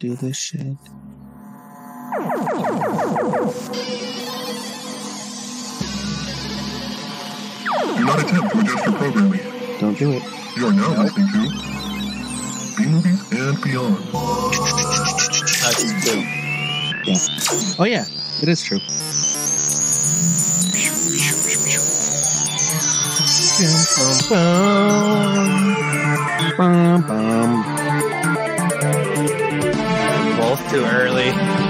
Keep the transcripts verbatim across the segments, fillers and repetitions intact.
do this shit. Do not attempt to adjust your programming. Don't do it. You are now listening to B-Movies and Beyond. That's true. Yeah. Oh yeah, it is true. Bum, bum. Both too early.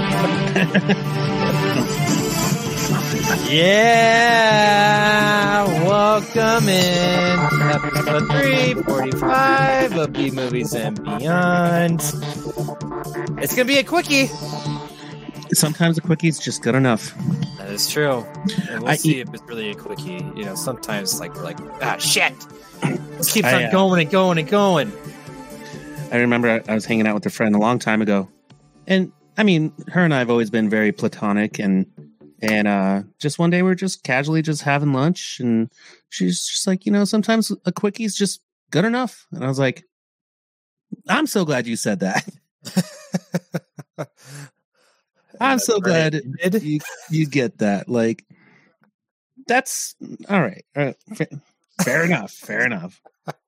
Yeah, welcome in episode three forty-five of B Movies and Beyond. It's gonna be a quickie. Sometimes a quickie is just good enough. That is true. And we'll I see eat- if it's really a quickie. You know, sometimes like we're like, ah, shit. It keeps I, on uh, going and going and going. I remember I was hanging out with a friend a long time ago, and I mean, her and I have always been very platonic, and and uh, just one day we were just casually just having lunch, and she's just like, you know, sometimes a quickie is just good enough, and I was like, I'm so glad you said that. I'm so glad you, you get that. Like, that's all right. All right. Fair, fair enough. Fair enough.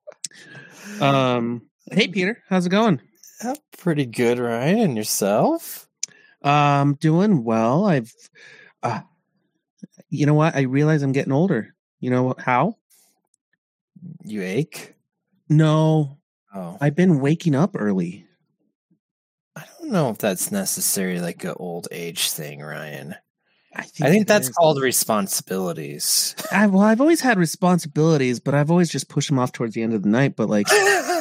Um. Hey, Peter, how's it going? Yeah, pretty good, Ryan. And yourself? Um, doing well. I've, uh, you know what? I realize I'm getting older. You know how? You ache? No, Oh, I've been waking up early. I don't know if that's necessarily like an old age thing, Ryan. I think, I think it that's is. called responsibilities. I, well, I've always had responsibilities, but I've always just pushed them off towards the end of the night. But like,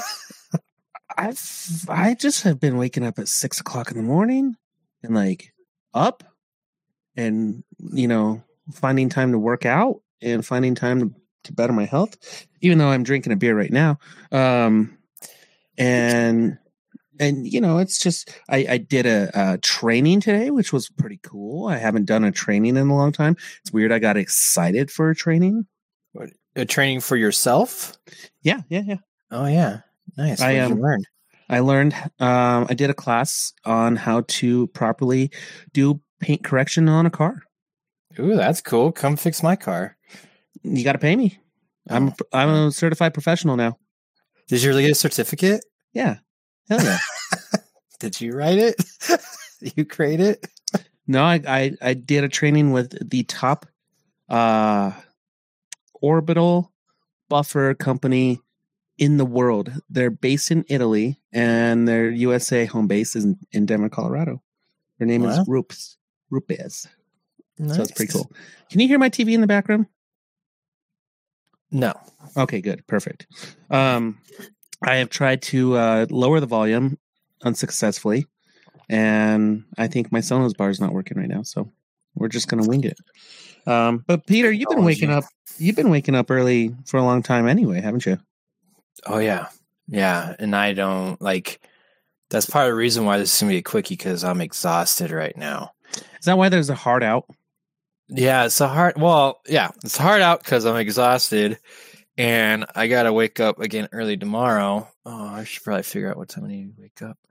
I've I just have been waking up at six o'clock in the morning and like up and, you know, finding time to work out and finding time to, to better my health, even though I'm drinking a beer right now. Um, and, and, you know, it's just, I, I did a, a training today, which was pretty cool. I haven't done a training in a long time. It's weird. I got excited for a training. What, a training for yourself? Yeah. Yeah. Yeah. Oh, yeah. Nice. What I, did um, you learn? I learned, um, I did a class on how to properly do paint correction on a car. Ooh, that's cool. Come fix my car. You got to pay me. I'm, Oh. I'm a certified professional now. Did you really get a certificate? Yeah. Hell yeah. Did you write it? You create it? No, I, I, I did a training with the top, uh, orbital buffer company in the world. They're based in Italy, and their U S A home base is in, in Denver, Colorado. Their name Wow. is Rupes. Rupes. Nice. So it's pretty cool. Can you hear my T V in the background? No. Okay, good. Perfect. Um, I have tried to uh, lower the volume unsuccessfully, and I think my Sonos bar is not working right now, so we're just going to wing it. Um, but Peter, you've been waking up. You've been waking up early for a long time anyway, haven't you? Oh, yeah. Yeah. And I don't like, that's part of the reason why this is going to be a quickie, because I'm exhausted right now. Is that why there's a hard out? Yeah. It's a hard, well, yeah, it's hard out because I'm exhausted and I got to wake up again early tomorrow. Oh, I should probably figure out what time I need to wake up.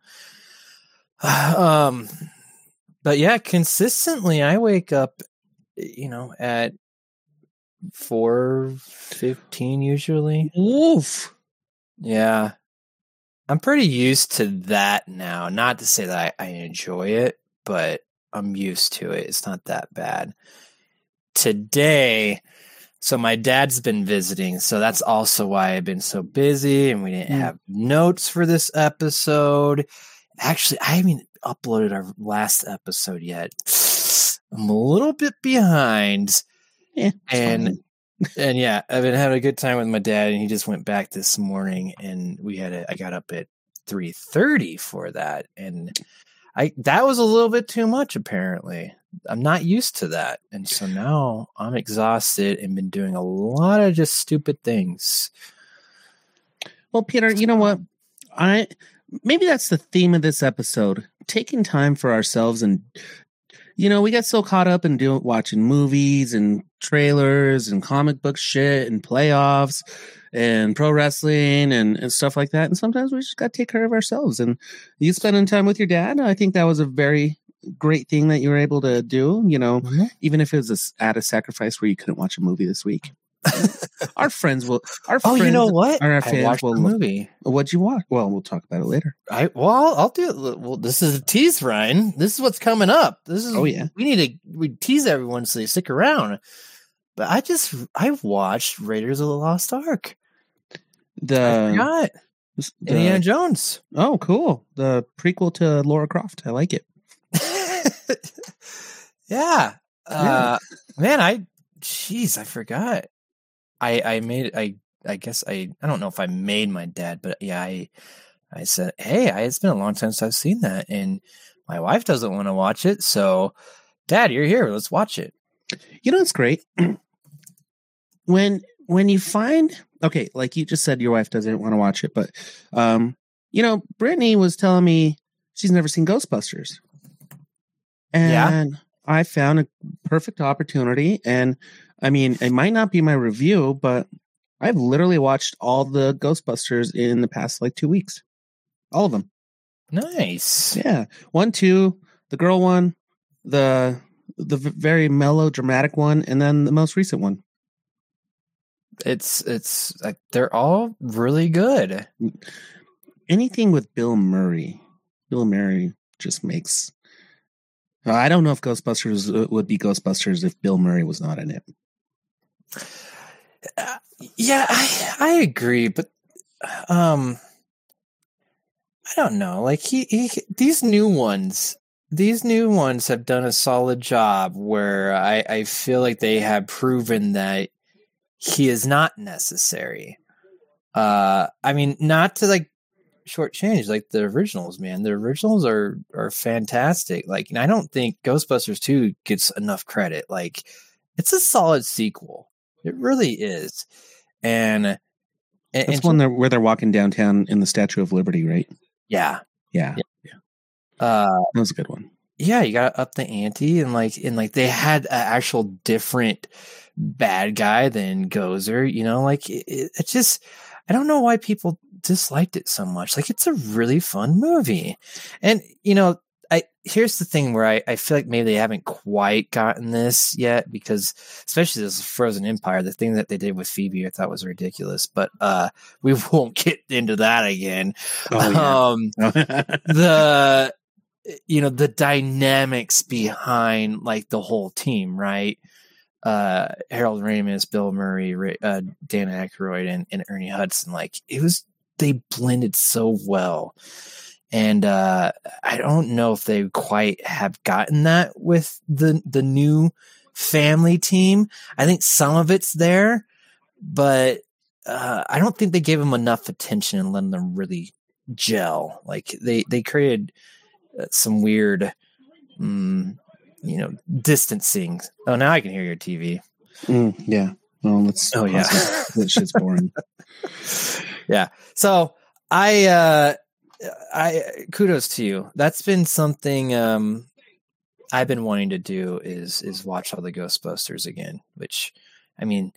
Um, but yeah, consistently I wake up, you know, at four fifteen usually. Oof. Yeah. I'm pretty used to that now. Not to say that I, I enjoy it, but I'm used to it. It's not that bad. Today, so my dad's been visiting, so that's also why I've been so busy, and we didn't Mm. have notes for this episode. Actually, I haven't uploaded our last episode yet. I'm a little bit behind. Yeah, and fine. and yeah, I've been having a good time with my dad, and he just went back this morning, and we had a, I got up at three thirty for that, and I that was a little bit too much. Apparently, I'm not used to that, and so now I'm exhausted and been doing a lot of just stupid things. Well, Peter, you know what? I maybe that's the theme of this episode: taking time for ourselves and you know, we get so caught up in doing watching movies and trailers and comic book shit and playoffs and pro wrestling and, and stuff like that. And sometimes we just got to take care of ourselves. And you spending time with your dad, I think that was a very great thing that you were able to do, you know, mm-hmm. even if it was a, at a sacrifice where you couldn't watch a movie this week. Our friends will. Our oh, friends, you know what? Our I fans watched will the movie. What'd you watch? Well, we'll talk about it later. I well, I'll, I'll do it. Well, this is a tease, Ryan. This is what's coming up. This is. Oh yeah. We need to we tease everyone so they stick around. But I just I watched Raiders of the Lost Ark. The I forgot the, Indiana Jones. Oh, cool! The prequel to Lara Croft. I like it. yeah. Uh, man, I. Jeez, I forgot. I, I made I I guess I I don't know if I made my dad, but yeah, I I said, hey, I, it's been a long time since I've seen that, and my wife doesn't want to watch it, so Dad, you're here, let's watch it. You know, it's great when when you find okay, like you just said, your wife doesn't want to watch it, but um, you know, Brittany was telling me she's never seen Ghostbusters, and yeah. I found a perfect opportunity, and I mean, it might not be my review, but I've literally watched all the Ghostbusters in the past like two weeks. All of them. Nice. Yeah. One, two, the girl one, the the very melodramatic one, and then the most recent one. It's it's like they're all really good. Anything with Bill Murray. Bill Murray just makes I don't know if Ghostbusters would be Ghostbusters if Bill Murray was not in it. Uh, yeah, I, I agree, but um, I don't know. Like he, he, these new ones, these new ones have done a solid job. Where I, I feel like they have proven that he is not necessary. Uh, I mean, not to like shortchange like the originals, man. The originals are are fantastic. Like, and I don't think Ghostbusters two gets enough credit. Like, it's a solid sequel. It really is. And, and that's and one where they're walking downtown in the Statue of Liberty, right? Yeah, yeah, yeah. yeah. Uh, that was a good one. Yeah, you got to up the ante, and like, and like they had an actual different bad guy than Gozer. You know, like it, it just. I don't know why people disliked it so much. Like, it's a really fun movie. And, you know, I here's the thing where I, I feel like maybe they haven't quite gotten this yet, because especially this Frozen Empire, the thing that they did with Phoebe, I thought was ridiculous. But uh, we won't get into that again. Oh, yeah. Um, the, you know, the dynamics behind, like, the whole team, right? Uh, Harold Ramis, Bill Murray, uh, Dan Aykroyd, and, and Ernie Hudson. Like, it was, they blended so well. And uh, I don't know if they quite have gotten that with the the new family team. I think some of it's there, but uh, I don't think they gave them enough attention and let them really gel. Like, they, they created some weird... Um, you know, distancing. Oh, now I can hear your T V. Mm, yeah. Well, let's. Oh, yeah. That shit's boring. Yeah. So I, uh, I kudos to you. That's been something um, I've been wanting to do is is watch all the Ghostbusters again. Which, I mean,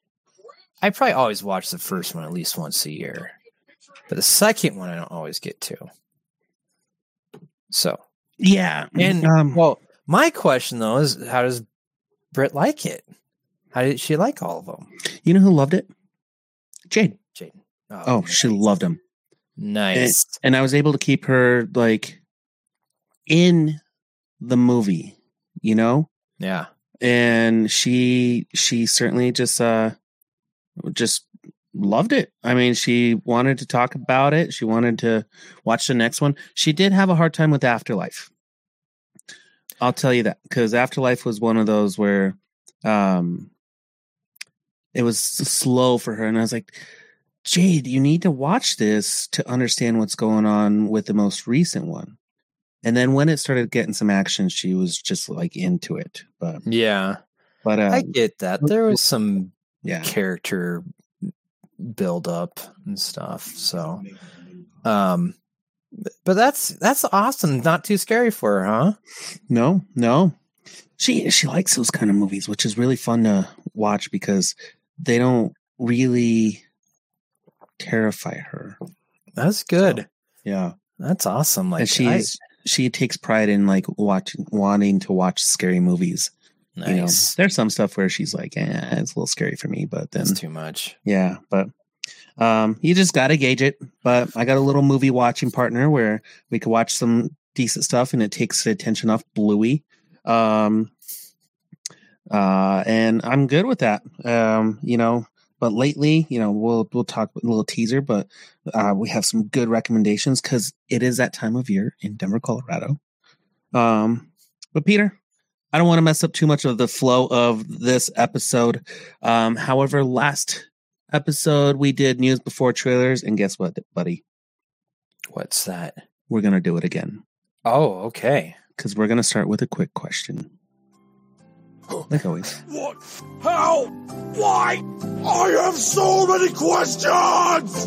I probably always watch the first one at least once a year, but the second one I don't always get to. So yeah, and um, well. My question, though, is how does Britt like it? How did she like all of them? You know who loved it? Jade. Jade. Oh, oh nice. She loved them. Nice. And, and I was able to keep her, like, in the movie, you know? Yeah. And she she certainly just uh just loved it. I mean, she wanted to talk about it. She wanted to watch the next one. She did have a hard time with Afterlife. I'll tell you that, because Afterlife was one of those where um, it was slow for her. And I was like, Jade, you need to watch this to understand what's going on with the most recent one. And then when it started getting some action, she was just like into it. But yeah, but um, I get that. There was some yeah. character build up and stuff. So, um, but that's that's awesome. Not too scary for her, huh? No, no. she she likes those kind of movies, which is really fun to watch because they don't really terrify her. That's good. So, yeah, that's awesome. Like and she's I, she takes pride in like watching, wanting to watch scary movies. Nice. You know, there's some stuff where she's like, eh, it's a little scary for me, but then it's too much. Yeah, but um, you just got to gauge it. But I got a little movie watching partner where we could watch some decent stuff and it takes the attention off Bluey. Um, uh, and I'm good with that. Um, you know, but lately, you know, we'll, we'll talk a little teaser, but uh, we have some good recommendations because it is that time of year in Denver, Colorado. Um, but Peter, I don't want to mess up too much of the flow of this episode. Um, however, last episode we did news before trailers, and guess what, buddy? What's that? We're going to do it again. Oh, okay. Because we're going to start with a quick question. Like always. What? How? Why? I have so many questions!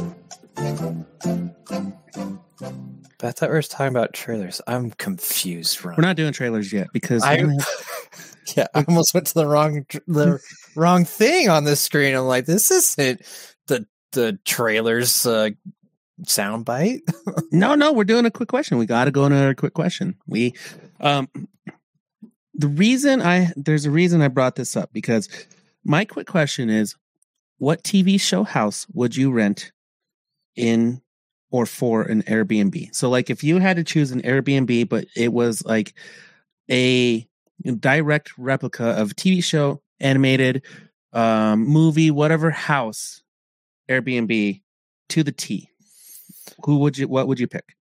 But I thought we were talking about trailers. I'm confused, Ron. We're not doing trailers yet because I, have... yeah, I almost went to the wrong the wrong thing on the screen. I'm like, this isn't the the trailers uh, soundbite. no, no, we're doing a quick question. We got to go into a quick question. We, um, the reason I there's a reason I brought this up because my quick question is, what T V show house would you rent in? Or for an Airbnb. So like if you had to choose an Airbnb, but it was like a direct replica of T V show, animated, um, movie, whatever house, Airbnb to the T, who would you, what would you pick?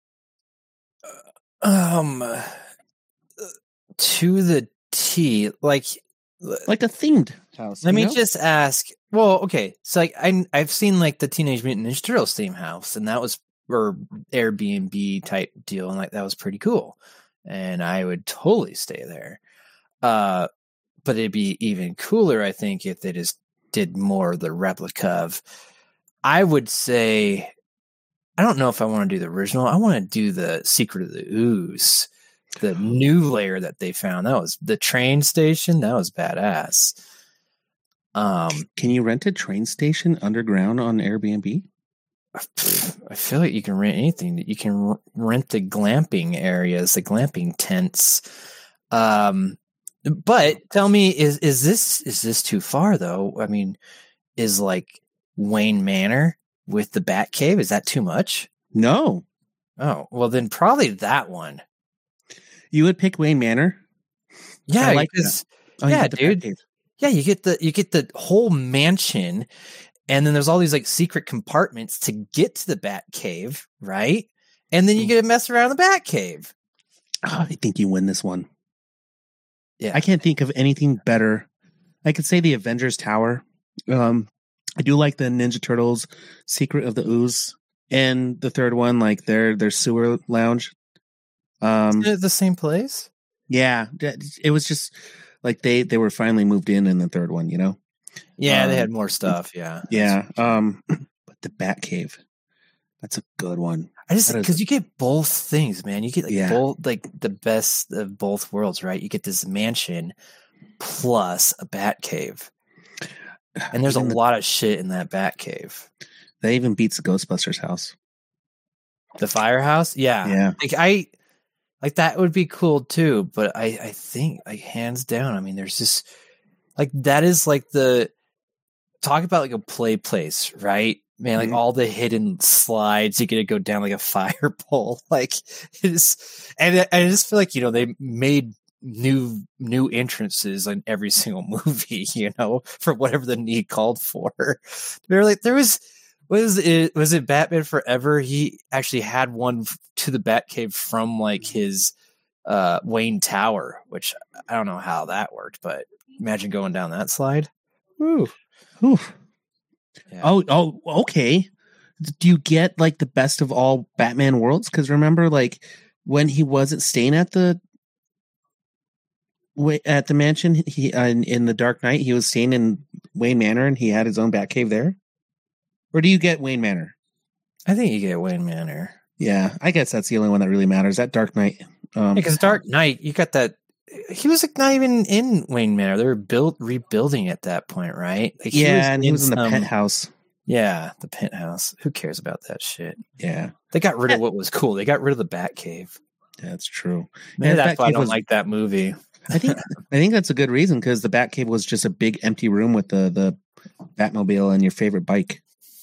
Um, to the T, like, like a themed house. Let me know? just ask. Well, okay, so like I I've seen like the Teenage Mutant Ninja Turtles theme house, and that was or Airbnb type deal, and like that was pretty cool, and I would totally stay there. Uh, but it'd be even cooler, I think, if they just did more of the replica of. I would say, I don't know if I want to do the original. I want to do the Secret of the Ooze, the new layer that they found. That was the train station. That was badass. Um, can you rent a train station underground on Airbnb? I feel like you can rent anything. You can r- rent the glamping areas, the glamping tents. Um, but tell me, is is this is this too far though? I mean, is like Wayne Manor with the Bat Cave, is that too much? No. Oh, well then probably that one. You would pick Wayne Manor? Yeah, I like that. Oh, yeah, dude. Yeah, you get the you get the whole mansion, and then there's all these like secret compartments to get to the Bat Cave, right? And then you get to mess around the Bat Cave. Oh, I think you win this one. Yeah, I can't think of anything better. I could say the Avengers Tower. Um, I do like the Ninja Turtles, Secret of the Ooze, and the third one, like their their sewer lounge. Um, Is it the same place? Yeah, it was just. Like they, they were finally moved in in the third one, you know? Yeah, um, they had more stuff. Yeah. Yeah. Um, but the Bat Cave, that's a good one. I just, is, because you get both things, man. You get like yeah. both, like the best of both worlds, right? You get this mansion plus a Bat Cave. And there's even a the, lot of shit in that Bat Cave. That even beats the Ghostbusters house. The firehouse? Yeah. Yeah. Like I, Like that would be cool too, but I, I think like hands down, I mean, there's just like that is like the talk about like a play place, right? Man, like mm-hmm. all the hidden slides, you get to go down like a fire pole, like it is, and I, I just feel like you know they made new new entrances in every single movie, you know, for whatever the need called for. They're like there was. Was it was it Batman Forever? He actually had one to the Batcave from like his uh, Wayne Tower, which I don't know how that worked, but imagine going down that slide. Ooh. Ooh. Yeah. Oh, oh, okay. Do you get like the best of all Batman worlds? Because remember, like when he wasn't staying at the at the mansion, he uh, in, in the Dark Knight, he was staying in Wayne Manor, and he had his own Batcave there. Or do you get Wayne Manor? I think you get Wayne Manor. Yeah, I guess that's the only one that really matters. That Dark Knight. Um, because Dark Knight, you got that he was like not even in Wayne Manor. They were built rebuilding at that point, right? Like, he yeah, and he was in the some- penthouse. Yeah, the penthouse. Who cares about that shit? Yeah, They got rid of what was cool. They got rid of the Batcave. that's true. Maybe Yeah, that's why I Batcave don't was- like that movie. I think I think that's a good reason because the Batcave was just a big empty room with the the Batmobile and your favorite bike.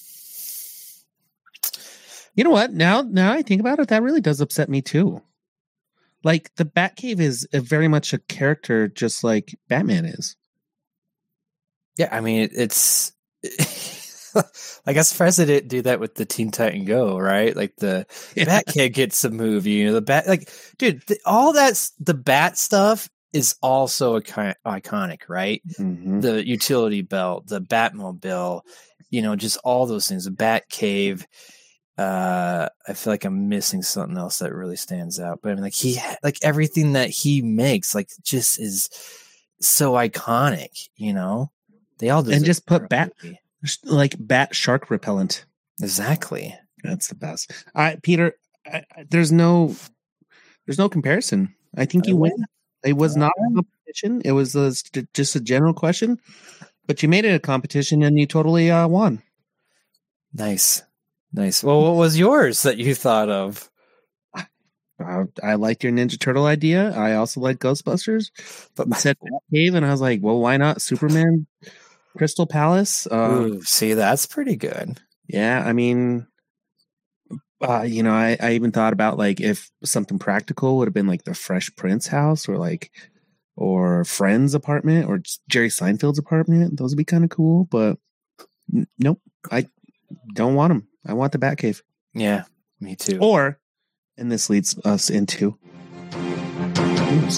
You know what? Now now I think about it, that really does upset me too. Like the Batcave is a very much a character, just like Batman is. Yeah, I mean, it, it's like, I'm surprised they didn't do that with the Teen Titan Go, right? Like the Yeah. Batcave gets a movie, you know, the Bat, like, dude, the, all that's the Bat stuff is also icon- iconic, right? Mhm. The utility belt, the Batmobile, you know, just all those things. The Batcave. Uh, I feel like I'm missing something else that really stands out. But I mean, like he, like everything that he makes, like just is so iconic. You know, they all And just put deserve a Bat- movie. Like bat shark repellent. Exactly. That's the best. All right, Peter. I, I- there's no, there's no comparison. I think I you win. win. It was not a competition. It was a, st- just a general question, but you made it a competition and you totally uh, won. Nice, nice. Well, what was yours that you thought of? Uh, I liked your Ninja Turtle idea. I also like Ghostbusters. But You said Batcave, and I was like, well, why not Superman, Crystal Palace? Uh, Ooh, see, that's pretty good. yeah, I mean, uh, you know, I, I even thought about like if something practical would have been like the Fresh Prince house or like, or Friend's apartment or just Jerry Seinfeld's apartment. Those would be kind of cool, but n- nope, I don't want them. I want the Batcave. Yeah, me too. Or, and this leads us into. Oops.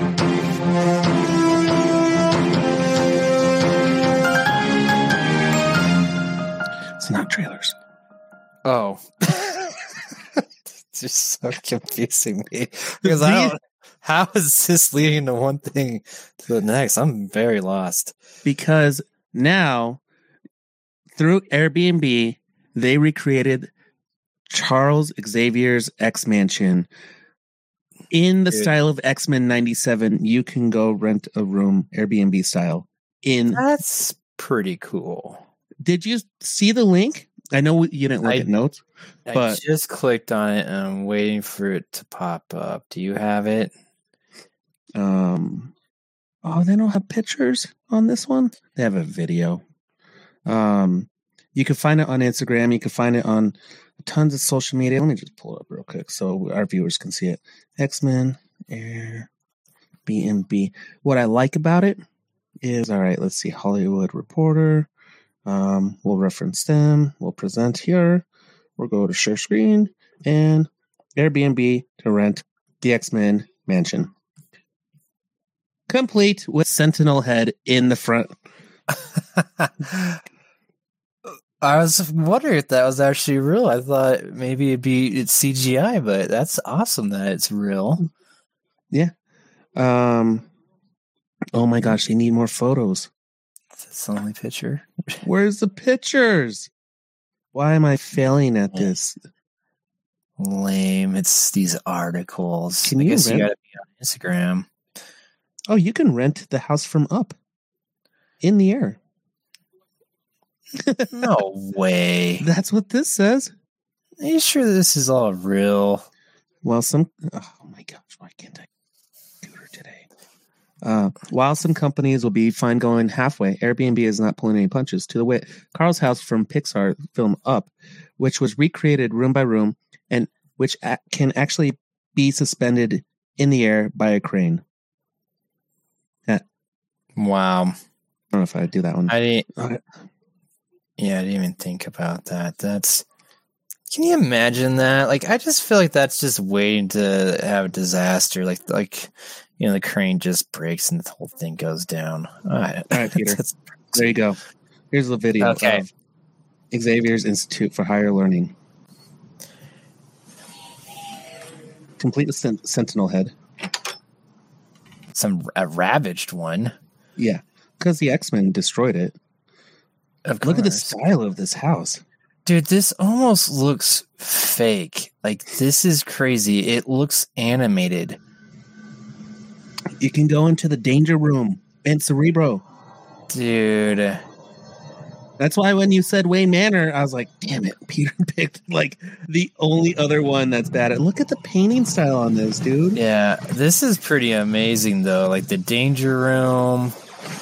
It's not trailers. Oh. It's just so confusing me. Because I don't, how is this leading to one thing to the next? I'm very lost. Because now, through Airbnb, they recreated Charles Xavier's X Mansion in the Dude. style of X-Men ninety-seven. You can go rent a room, Airbnb style. In That's pretty cool. Did you see the link? I know you didn't look I- at notes. I But- just clicked on it and I'm waiting for it to pop up. Do you have it? Um, oh, they don't have pictures on this one. They have a video. Um, you can find it on Instagram. You can find it on tons of social media. Let me just pull it up real quick so our viewers can see it. X-Men Airbnb. What I like about it is, all right, let's see. Hollywood Reporter. Um, we'll reference them. We'll present here. We'll go to share screen and Airbnb to rent the X-Men mansion. Complete with Sentinel head in the front. I was wondering if that was actually real. I thought maybe it'd be it's C G I, but that's awesome that it's real. Um, oh my gosh, they need more photos. That's the only picture. Where's the pictures? Why am I failing at this? Lame. It's these articles. Can I you guess you rent- gotta be on Instagram. Oh, you can rent the house from up in the air. No way. That's what this says. Are you sure this is all real? Well, some. Oh my gosh, why can't I computer today? Uh, while some companies will be fine going halfway, Airbnb is not pulling any punches. To the wit, Carl's house from Pixar film Up, which was recreated room by room and which a- can actually be suspended in the air by a crane. Wow. I don't know if I do that one. I didn't Okay. yeah, I didn't even think about that. That's can you imagine that? Like I just feel like that's just waiting to have a disaster. Like like you know, the crane just breaks and the whole thing goes down. All right, All right, Peter. That's- There you go. Here's the video Okay. of Xavier's Institute for Higher Learning. Complete with sen- Sentinel head. some a ravaged one. Yeah, because the X-Men destroyed it. Of Look at the course. style of this house. Dude, this almost looks fake. Like this is crazy. It looks animated. You can go into the danger room and Cerebro. Dude. That's why when you said Wayne Manor, I was like, damn it, Peter picked like the only other one that's bad. Look at the painting style on this, dude. Yeah, this is pretty amazing though. Like the danger room.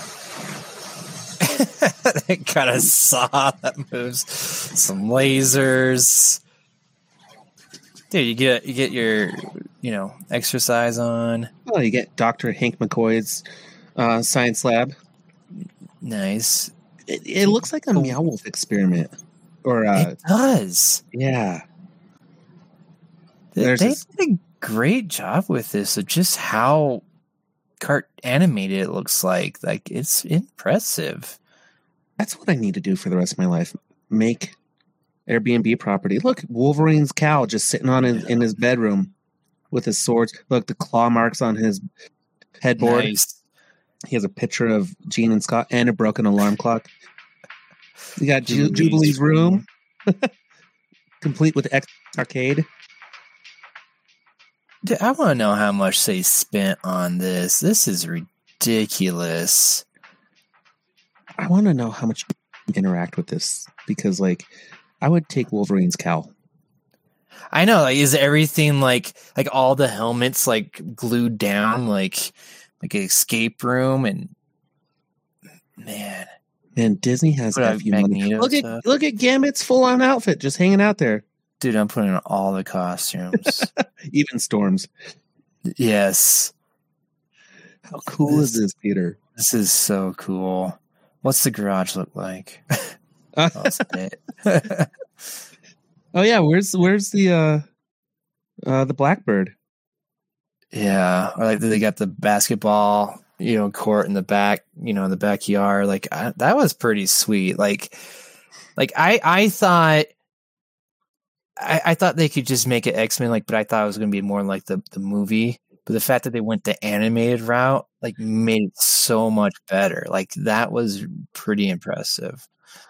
That kind of saw that moves. Some lasers. Dude, you get you get your you know exercise on. Oh, you get Doctor Hank McCoy's uh, science lab. Nice. It, it looks like a Meow Wolf experiment. Or uh, it does. Yeah. They, There's they this- did a great job with this. Of just how cart animated it looks like. Like it's impressive. That's what I need to do for the rest of my life. Make Airbnb property. Look, Wolverine's cow just sitting on his, in his bedroom with his swords. Look, the claw marks on his headboard. Nice. He has a picture of Gene and Scott and a broken alarm clock. You got Ju- Jubilee's Jubilee's room, complete with X arcade. Dude, I want to know how much they spent on this. This is ridiculous. I want to know how much you interact with this because, like, I would take Wolverine's cowl. I know. Like, is everything like like all the helmets like glued down like like an escape room? And man, And Disney has Put out F U money. Magneto Look at stuff. look at Gambit's full on outfit just hanging out there. dude, I'm putting on all the costumes. Even Storms. Yes, How cool is this, Peter? this is so cool. What's the garage look like? Oh, it's it. Oh yeah, where's where's the uh uh the Blackbird? Yeah, or like they got the basketball, you know, court in the back, you know, in the backyard. Like I, that was pretty sweet. Like, like I, I thought, I, I thought they could just make it X-Men, like, but I thought it was going to be more like the the movie. But the fact that they went the animated route, like, made it so much better. Like that was pretty impressive.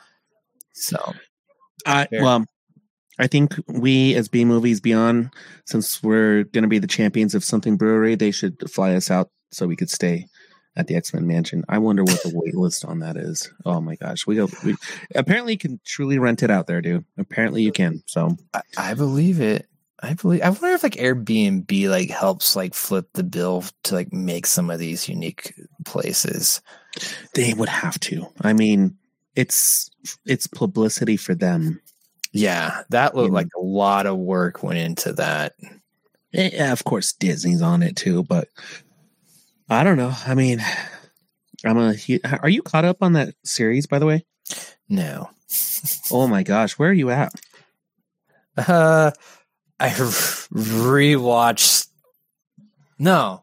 So, I Fair. well, I think we as B Movies Beyond, since we're going to be the champions of something brewery, they should fly us out so we could stay at the X-Men Mansion. I wonder what the wait list on that is. Oh my gosh, we go. We apparently you can truly rent it out there, dude. Apparently you can. So I, I believe it. I believe. I wonder if like Airbnb like helps like flip the bill to like make some of these unique places. they would have to. I mean, it's it's publicity for them. Yeah, that looked Yeah. like a lot of work went into that. Yeah, of course Disney's on it too, but I don't know. I mean, I'm a. hu- Are you caught up on that series, by the way? No, Oh my gosh, where are you at? uh, I rewatched. No,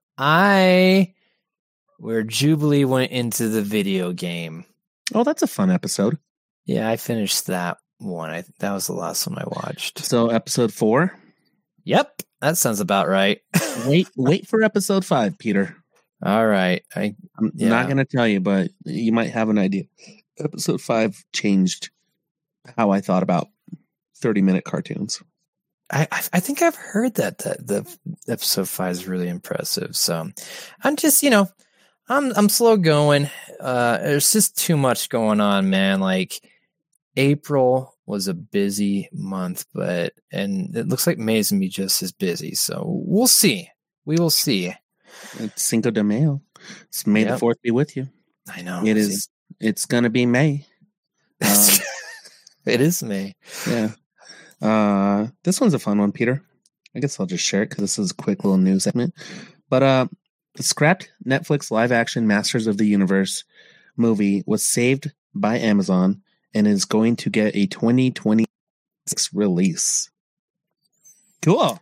I where Jubilee went into the video game. Oh, that's a fun episode. Yeah, I finished that one. I that was the last one I watched. So episode four. Yep, that sounds about right. Wait, wait for episode five, Peter. All right, I I'm Yeah. not going to tell you, but you might have an idea. Episode five changed how I thought about thirty-minute cartoons. I I I think I've heard that that the episode five is really impressive. So I'm just you know I'm I'm slow going. Uh, there's just too much going on, man. Like April was a busy month, but and it looks like May's gonna be just as busy. So we'll see. We will see. It's Cinco de Mayo. It's May the Yep. fourth be with you. I know It is. It's going to be May. Um, it is May. Yeah. Uh, this one's a fun one, Peter. I guess I'll just share it because this is a quick little news segment. But uh, the scrapped Netflix live-action Masters of the Universe movie was saved by Amazon and is going to get a twenty twenty-six release. Cool.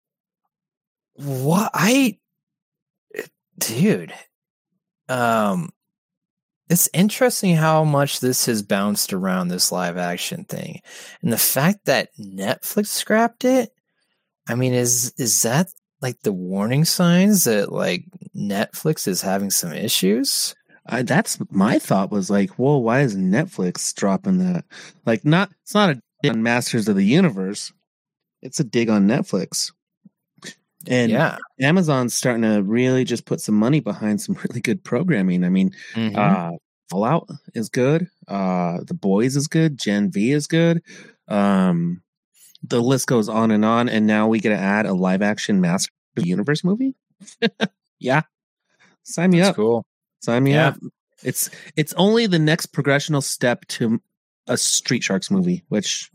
What I, dude, um, it's interesting how much this has bounced around this live action thing, and the fact that Netflix scrapped it. I mean, is is that like the warning signs that like Netflix is having some issues? I, that's my thought was like, whoa, why is Netflix dropping that? Like, not it's not a dig on Masters of the Universe. It's a dig on Netflix. And Yeah. Amazon's starting to really just put some money behind some really good programming. I mean, Mhm. uh, Fallout is good. Uh, The Boys is good. Gen V is good. Um, the list goes on and on. And now we get to add a live action Master of the Universe movie. Yeah. Sign me That's up. cool. Sign me Yeah. up. It's it's only the next progressional step to a Street Sharks movie, which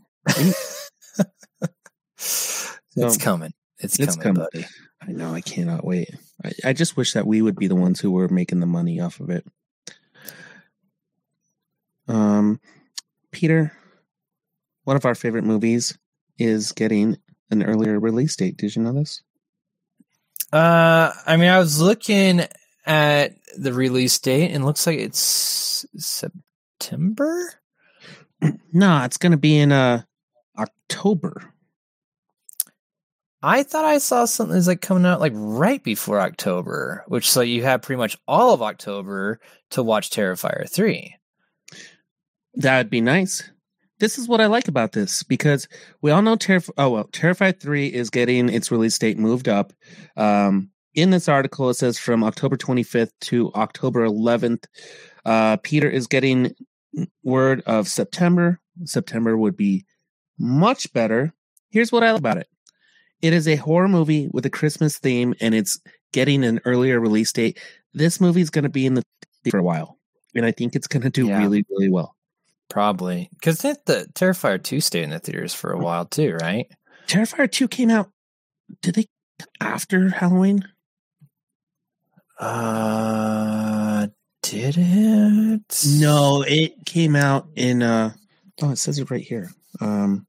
It's coming. It's, it's coming, coming. buddy. I know. I cannot wait. I, I just wish that we would be the ones who were making the money off of it. Um, Peter, one of our favorite movies is getting an earlier release date. Did you know this? Uh, I mean, I was looking at the release date and it looks like it's September. No, it's going to be in uh October. I thought I saw something that's like coming out like right before October, which so you have pretty much all of October to watch Terrifier three. That would be nice. This is what I like about this because we all know Terrif- oh well, Terrifier three is getting its release date moved up. Um, in this article, it says from October twenty-fifth to October eleventh. Uh, Peter is getting word of September. September would be much better. Here's what I like about it. It is a horror movie with a Christmas theme, and it's getting an earlier release date. This movie is going to be in the theater for a while, and I think it's going to do Yeah. really, really well. Probably. Because the Terrifier two stayed in the theaters for a while too, right? Terrifier two came out, did they, after Halloween? Uh, did it? No, it came out in, uh, oh, it says it right here. Um,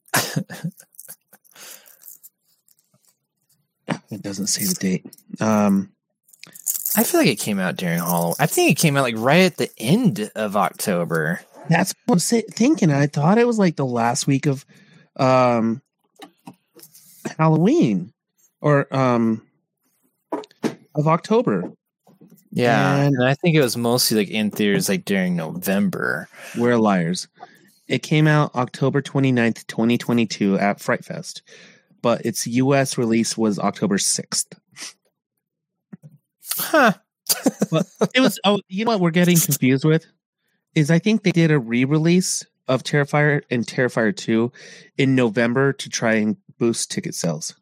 it doesn't say the date. Um, I feel like it came out during Halloween. I think it came out like right at the end of October. That's what I was thinking. I thought it was like the last week of um, Halloween or um, of October. Yeah, And- and I think it was mostly like in theaters like during November. We're liars. It came out October twenty-ninth, twenty twenty-two at Fright Fest, but its U S release was October sixth. Huh. But it was, oh, you know what we're getting confused with? Is I think they did a re-release of Terrifier and Terrifier two in November to try and boost ticket sales.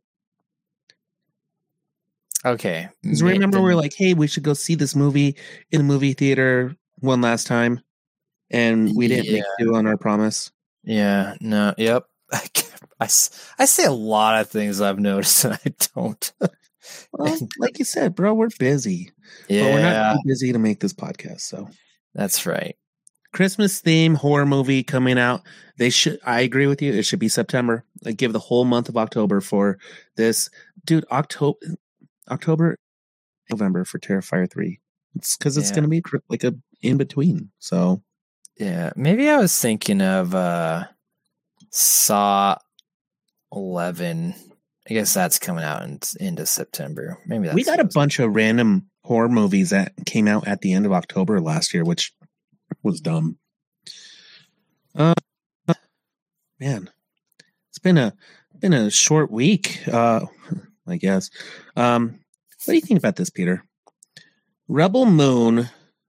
Okay. Because remember, we were like, hey, we should go see this movie in the movie theater one last time. And we didn't make Yeah. good on our promise. Yeah, no, yep. I, I, s- I say a lot of things I've noticed and I don't. Well, like you said, bro, we're busy. Yeah, But we're not too busy to make this podcast. So that's right. Christmas theme horror movie coming out. They should, I agree with you. It should be September. Like give the whole month of October for this. Dude, October, October, November for Terrifier three. It's because it's Yeah. going to be like a in between. So Yeah, maybe I was thinking of uh, Saw eleven. I guess that's coming out in, into September. Maybe that's we got what a I was- bunch of random horror movies that came out at the end of October last year, which was dumb. Uh, man, it's been a been a short week, uh, I guess. Um, what do you think about this, Peter? Rebel Moon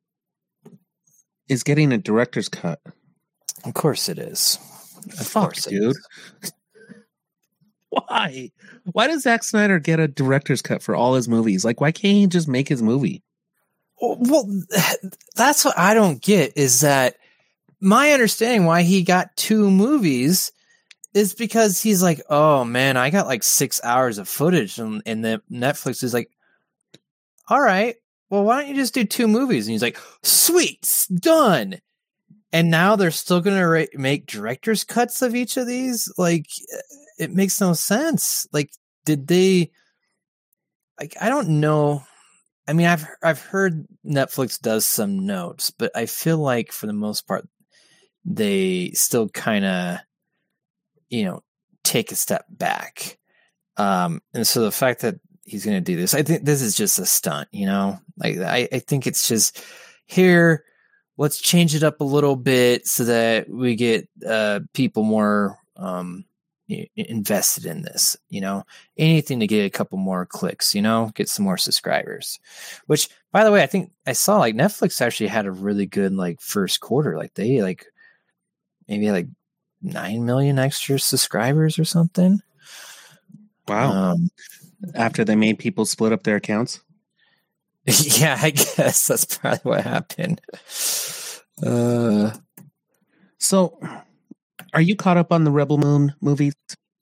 is getting a director's cut. Of course it is. Of Fuck, course it dude. is. Why? Why does Zack Snyder get a director's cut for all his movies? Like, why can't he just make his movie? Well, that's what I don't get is that my understanding why he got two movies is because he's like, oh man, I got like six hours of footage, and, and then Netflix is like, all right, well, why don't you just do two movies? And he's like, sweet, it's done. And now they're still going to ra- make director's cuts of each of these. Like, it makes no sense. Like, did they? Like, I don't know. I mean, I've I've heard Netflix does some notes, but I feel like for the most part, they still kind of, you know, take a step back. Um, and so the fact that he's going to do this, I think this is just a stunt, you know, like I, I think it's just here. Let's change it up a little bit so that we get uh, people more um, invested in this, you know, anything to get a couple more clicks, you know, get some more subscribers, which by the way, I think I saw like Netflix actually had a really good like first quarter. Like they like maybe like nine million extra subscribers or something. Wow. Um, After they made people split up their accounts. Yeah, I guess that's probably what happened. Uh, so are you caught up on the Rebel Moon movies?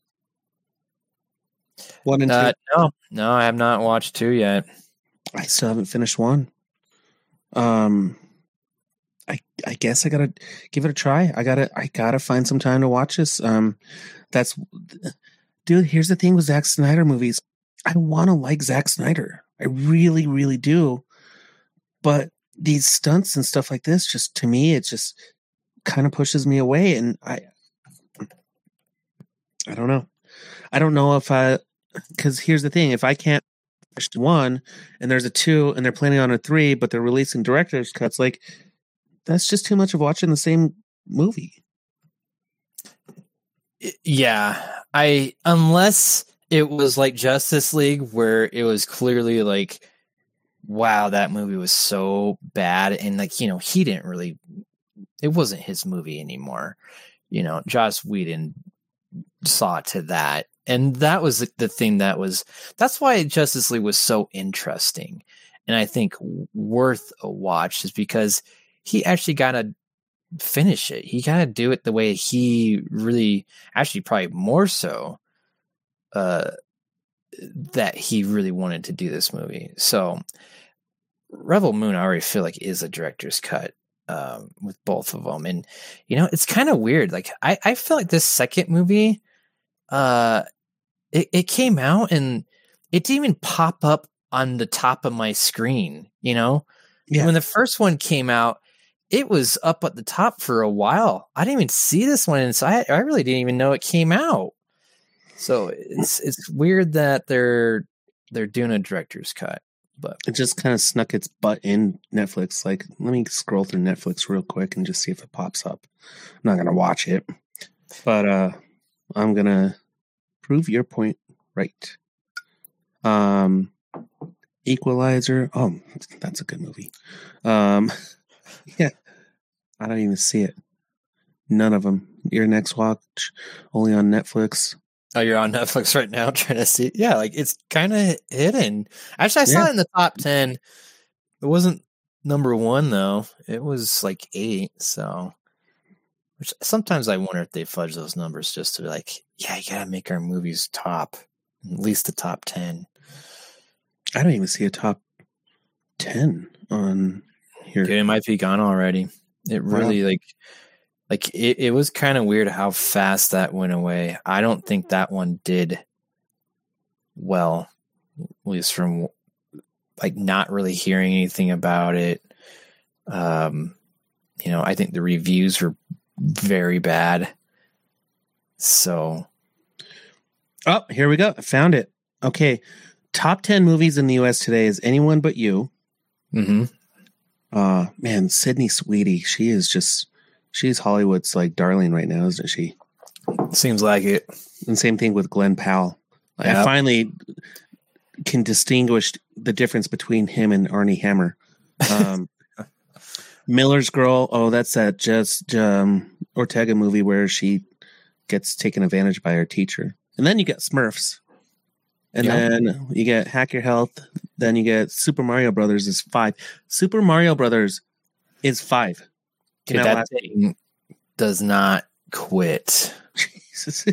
One and uh, two? No, no, I have not watched two yet. I still haven't finished one. Um, I I guess I gotta give it a try. I gotta I gotta find some time to watch this. Um, that's dude. Here's the thing with Zack Snyder movies. I want to like Zack Snyder. I really, really do. But these stunts and stuff like this, just to me, it just kind of pushes me away. And I, I don't know. I don't know if I, because here's the thing: if I can't finish one, and there's a two, and they're planning on a three, but they're releasing director's cuts, like that's just too much of watching the same movie. Yeah, I unless it was like Justice League, where it was clearly like, wow, that movie was so bad, and like you know, he didn't really. It wasn't his movie anymore. You know, Joss Whedon saw to that. And that was the thing that was, that's why Justice League was so interesting. And I think worth a watch is because he actually got to finish it. He got to do it the way he really, actually probably more so, uh, that he really wanted to do this movie. So Rebel Moon, I already feel like is a director's cut. Um, with both of them. And, you know, it's kind of weird. Like, I, I feel like this second movie, uh, it, it came out and it didn't even pop up on the top of my screen, you know? Yeah. When the first one came out, it was up at the top for a while. I didn't even see this one. And so I, I really didn't even know it came out. So it's, it's weird that they're, they're doing a director's cut. But it just kind of snuck its butt in Netflix. Like, let me scroll through Netflix real quick and just see if it pops up. I'm not going to watch it, but uh, I'm going to prove your point right. Um, Equalizer. Oh, that's a good movie. Um, yeah, I don't even see it. None of them. Your next watch, only on Netflix. Oh, you're on Netflix right now trying to see. Yeah, like it's kind of hidden. Actually, I saw yeah. it in the top ten. It wasn't number one, though. It was like eight. So, which sometimes I wonder if they fudge those numbers just to be like, yeah, you got to make our movies top, at least the top ten. I don't even see a top ten on here. Dude, it might be gone already. It really, wow. like... Like, it, it was kind of weird how fast that went away. I don't think that one did well, at least from, like, not really hearing anything about it. Um, you know, I think the reviews were very bad. So. Oh, here we go. I found it. Okay. Top ten movies in the U S today is Anyone But You. Mm-hmm. Uh, man, Sydney Sweeney. She is just... She's Hollywood's like darling right now, isn't she? Seems like it. And same thing with Glenn Powell. Yep. I finally can distinguish the difference between him and Armie Hammer. Um, Miller's Girl. Oh, that's that just um, Ortega movie where she gets taken advantage by her teacher. And then you get Smurfs. And yep. then you get Hack Your Health. Then you get Super Mario Brothers is five. Super Mario Brothers is five. Dude, that thing does not quit. Jesus.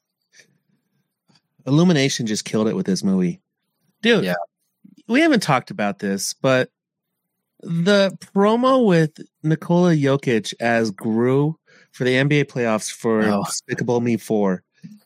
Illumination just killed it with this movie. Dude, yeah. We haven't talked about this, but the promo with Nikola Jokic as Gru for the N B A playoffs for oh. Despicable Me four.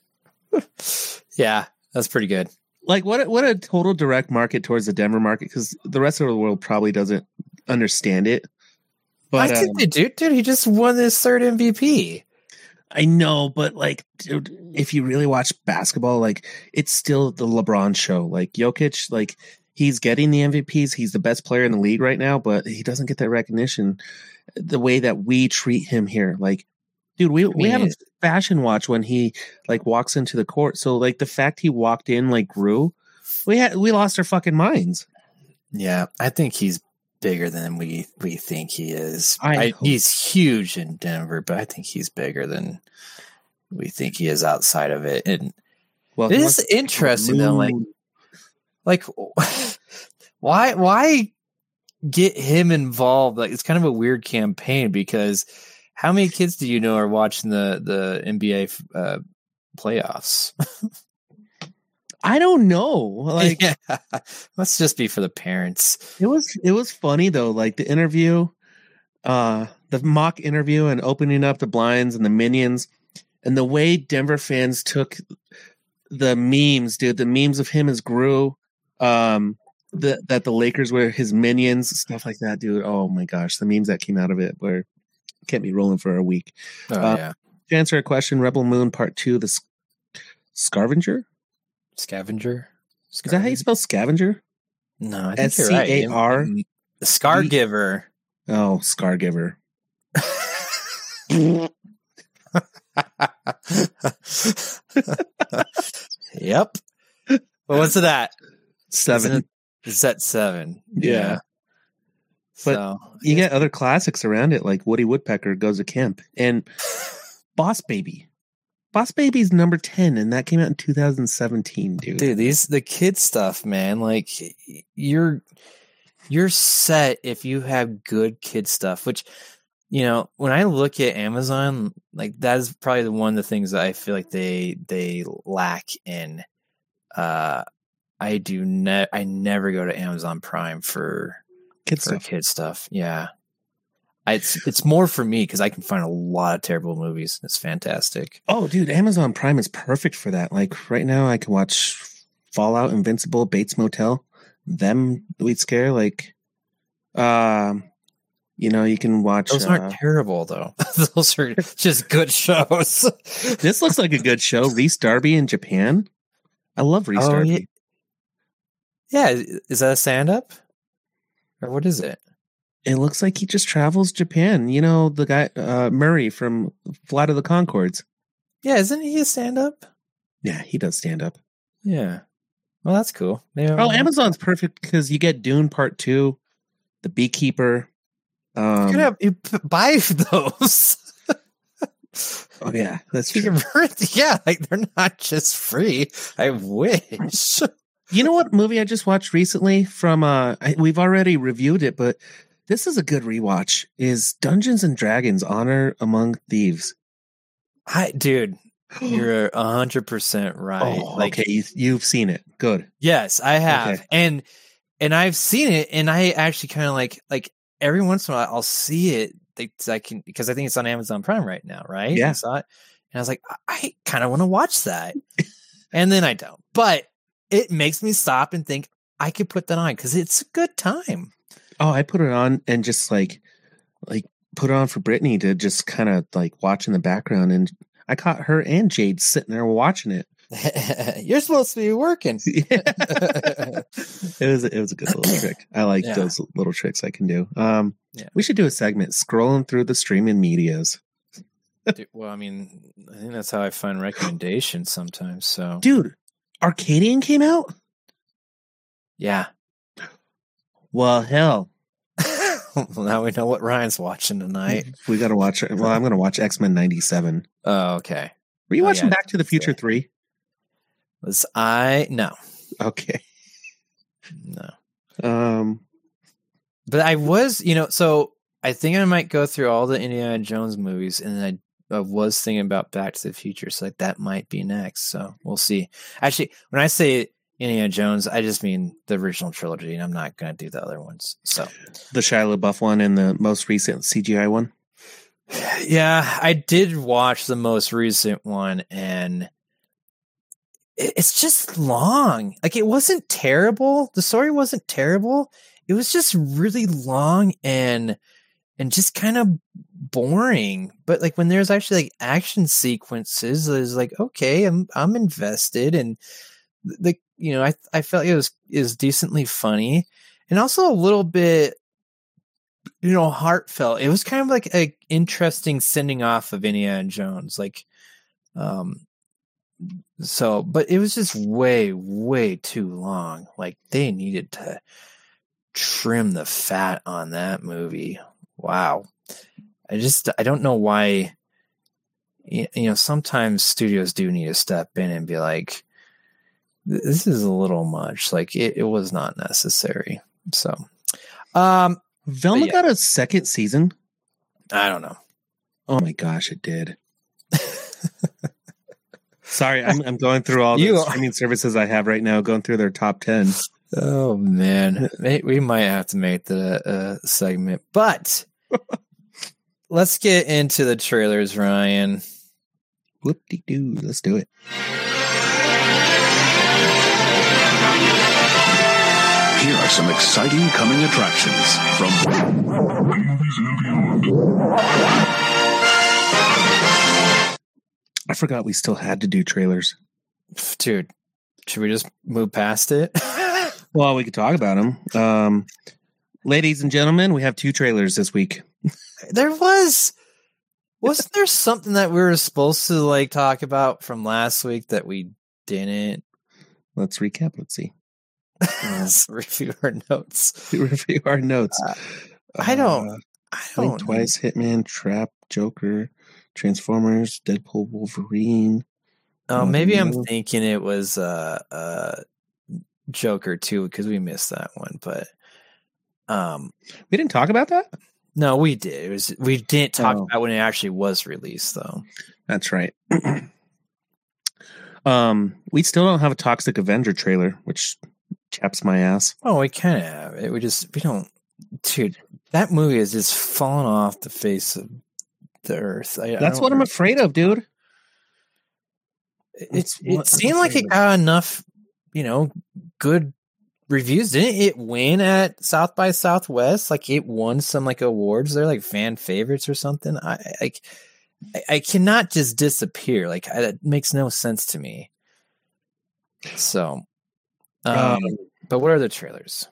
Yeah, that's pretty good. Like, what a, what a total direct market towards the Denver market, because the rest of the world probably doesn't understand it. But, I think um, they do, dude. He just won his third M V P. I know, but like, dude, if you really watch basketball, like, it's still the LeBron show. Like, Jokic, like, he's getting the M V Ps. He's the best player in the league right now, but he doesn't get that recognition the way that we treat him here. Like, Dude, we, I we have a mean- fashion watch when he like walks into the court. So like the fact he walked in like grew, we had we lost our fucking minds. Yeah, I think he's bigger than we we think he is. I I, hope- he's huge in Denver, but I think he's bigger than we think he is outside of it. And Well, it he is wants to- interesting though, like like why why get him involved? Like it's kind of a weird campaign because how many kids do you know are watching the the N B A uh, playoffs? I don't know. Like yeah. Must just be for the parents. it was it was funny though, like the interview, uh the mock interview and opening up the blinds and the minions and the way Denver fans took the memes, dude, the memes of him as Gru, um the, that the Lakers were his minions, stuff like that, dude. Oh my gosh, the memes that came out of it were kept me rolling for a week. Oh Uh, yeah. To answer a question, Rebel Moon Part Two, the sc- Scavenger. Scavenger? Is that how you spell scavenger? No, I think S you're C right. A R? The Scar Giver. Oh, Scargiver. Yep. Well, what's it at? Seven. Isn't it- It's at seven. Yeah. But so You get other classics around it, like Woody Woodpecker Goes to Camp and Boss Baby. Boss Baby's number ten, and that came out in two thousand seventeen, dude. dude, these the kid stuff, man. Like you're you're set if you have good kid stuff, which you know, when I look at Amazon, like that is probably the one of the things that I feel like they they lack in. Uh I do ne- I never go to Amazon Prime for Kid for stuff. kid stuff. Yeah. I, it's it's more for me because I can find a lot of terrible movies. It's fantastic. Oh, dude, Amazon Prime is perfect for that. Like right now, I can watch Fallout, Invincible, Bates Motel, Them We'd Scare. Like, um, you know, you can watch. Those uh, aren't terrible though. Those are just good shows. This looks like a good show. Reese Darby in Japan. I love Reese Oh, Darby. yeah. yeah, is that a stand up? Or what is it? It looks like he just travels Japan. You know, the guy uh, Murray from Flight of the Conchords. Yeah, isn't he a stand up? Yeah, he does stand up. Yeah. Well, that's cool. Maybe Oh, I'm- Amazon's perfect because you get Dune Part Two, The Beekeeper. Um, You could have, you p- buy those. oh yeah, that's You true. can rent- yeah, like they're not just free. I wish. You know what movie I just watched recently? From uh, I, we've already reviewed it, but this is a good rewatch. Is Dungeons and Dragons: Honor Among Thieves? I, dude, you're a hundred percent right. Oh, like, okay, you, you've seen it. Good. yes, I have, Okay. and and I've seen it, and I actually kind of like like every once in a while I'll see it. They, I can because I think it's on Amazon Prime right now, right? Yeah. I saw it, and I was like, I, I kind of want to watch that, and then I don't. But it makes me stop and think I could put that on because it's a good time. Oh, I put it on and just like, like put it on for Brittany to just kind of like watch in the background, and I caught her and Jade sitting there watching it. You're supposed to be working. it was it was a good little trick. I like Yeah. those little tricks I can do. Um, Yeah. we should do a segment scrolling through the streaming medias. Dude, well, I mean, I think that's how I find recommendations sometimes. So, Dude, Arcadian came out. yeah. Well, hell, Well, now we know what Ryan's watching tonight. we got to watch it. Well, I'm going to watch X Men ninety-seven. Oh, okay. Were you Oh, watching yeah, Back to the Future yeah. three? Was I no, Okay. no. Um, But I was, you know, so I think I might go through all the Indiana Jones movies, and then I, I was thinking about Back to the Future, so like that might be next. So we'll see. Actually, when I say Indiana Jones, I just mean the original trilogy, and I'm not going to do the other ones. So the Shia LaBeouf one and the most recent C G I one. yeah, I did watch the most recent one, and it- it's just long. Like it wasn't terrible. The story wasn't terrible. It was just really long and and just kind of boring. But like when there's actually like action sequences, it's like okay, I'm I'm invested, and the you know I I felt it was is decently funny and also a little bit you know, heartfelt. It was kind of like a interesting sending off of Indiana Jones. Like, um, so, but it was just way, way too long. Like they needed to trim the fat on that movie. Wow. I just, I don't know why, you know, sometimes studios do need to step in and be like, this is a little much. Like it, it was not necessary. So, um, Velma yeah. got a second season. I don't know. Oh my gosh, it did. Sorry, I'm I'm going through all the You- streaming services I have right now, going through their top ten. Oh man, May- we might have to make the uh, segment, but let's get into the trailers, Ryan. Whoop-de-doo, let's do it. Here are some exciting coming attractions from Movies and Beyond. I forgot we still had to do trailers. Dude, should we just move past it? Well, we could talk about them. Um, ladies and gentlemen, we have two trailers this week. There was, wasn't there something that we were supposed to like talk about from last week that we didn't? Let's recap. Let's see. Let's review our notes. Review our notes. Uh, I don't. Uh, I Blink don't. Twice, Hitman, Trap, Joker, Transformers, Deadpool, Wolverine. Oh, maybe I'm Mhm. thinking it was uh, uh, Joker too because we missed that one. But um, We didn't talk about that? no, we did. It was we didn't talk Oh. about when it actually was released, though. That's right. um, we still don't have a Toxic Avenger trailer, which chaps my ass. Oh, we kind of have it. We just we don't, dude. That movie is just falling off the face of the earth. I, I That's don't what I'm know. afraid of, dude. It, That's it what I'm seemed like afraid it of. got enough, you know, good reviews. Didn't it win at South by Southwest? Like it won some like awards. They're like fan favorites or something. I like, I, I cannot just disappear. Like I, that makes no sense to me. So, um, Um, but what are the trailers?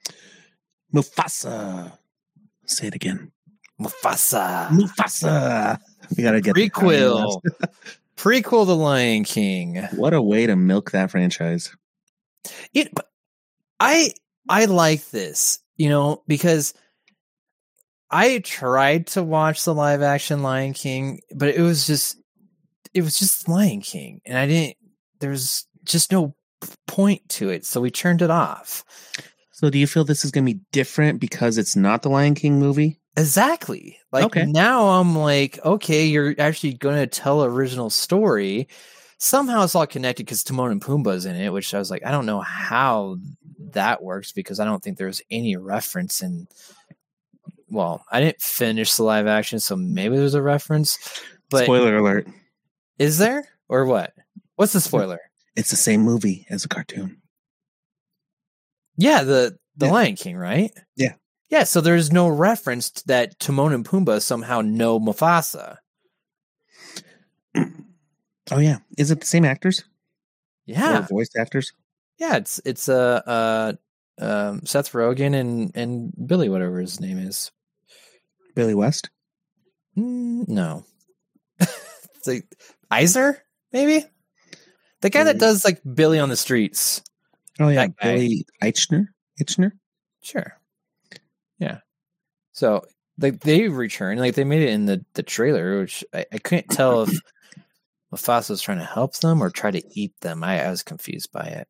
Mufasa. Say it again. Mufasa Mufasa. We gotta get the prequel, Italian prequel, The Lion King. last. What a way to milk that franchise. It, but I I like this, you know, because I tried to watch the live action Lion King, but it was just it was just Lion King, and I didn't. There's just no point to it, so we turned it off. So do you feel this is going to be different because it's not the Lion King movie? Exactly. Like Okay. now, I'm like, okay, you're actually going to tell an original story. Somehow it's all connected because Timon and Pumbaa's in it, which I was like, I don't know how that works because I don't think there's any reference in. Well, I didn't finish the live action, so maybe there's a reference. But Spoiler alert. is there or what? What's the spoiler? It's the same movie as a cartoon. Yeah, the the Yeah. Lion King, right? Yeah. Yeah, so there's no reference to that Timon and Pumbaa somehow know Mufasa. Oh, yeah. Is it the same actors? Yeah. Or voice actors? Yeah, it's it's uh uh um Seth Rogen and and Billy, whatever his name is. Billy West? Mm, no. It's like Iser, maybe? The guy that Mm. does like Billy on the Streets. Oh, yeah. That guy. Billy Eichner? Eichner? Sure. Yeah. So like they return, like they made it in the, the trailer, which I, I couldn't tell if Mufasa was trying to help them or try to eat them. I, I was confused by it.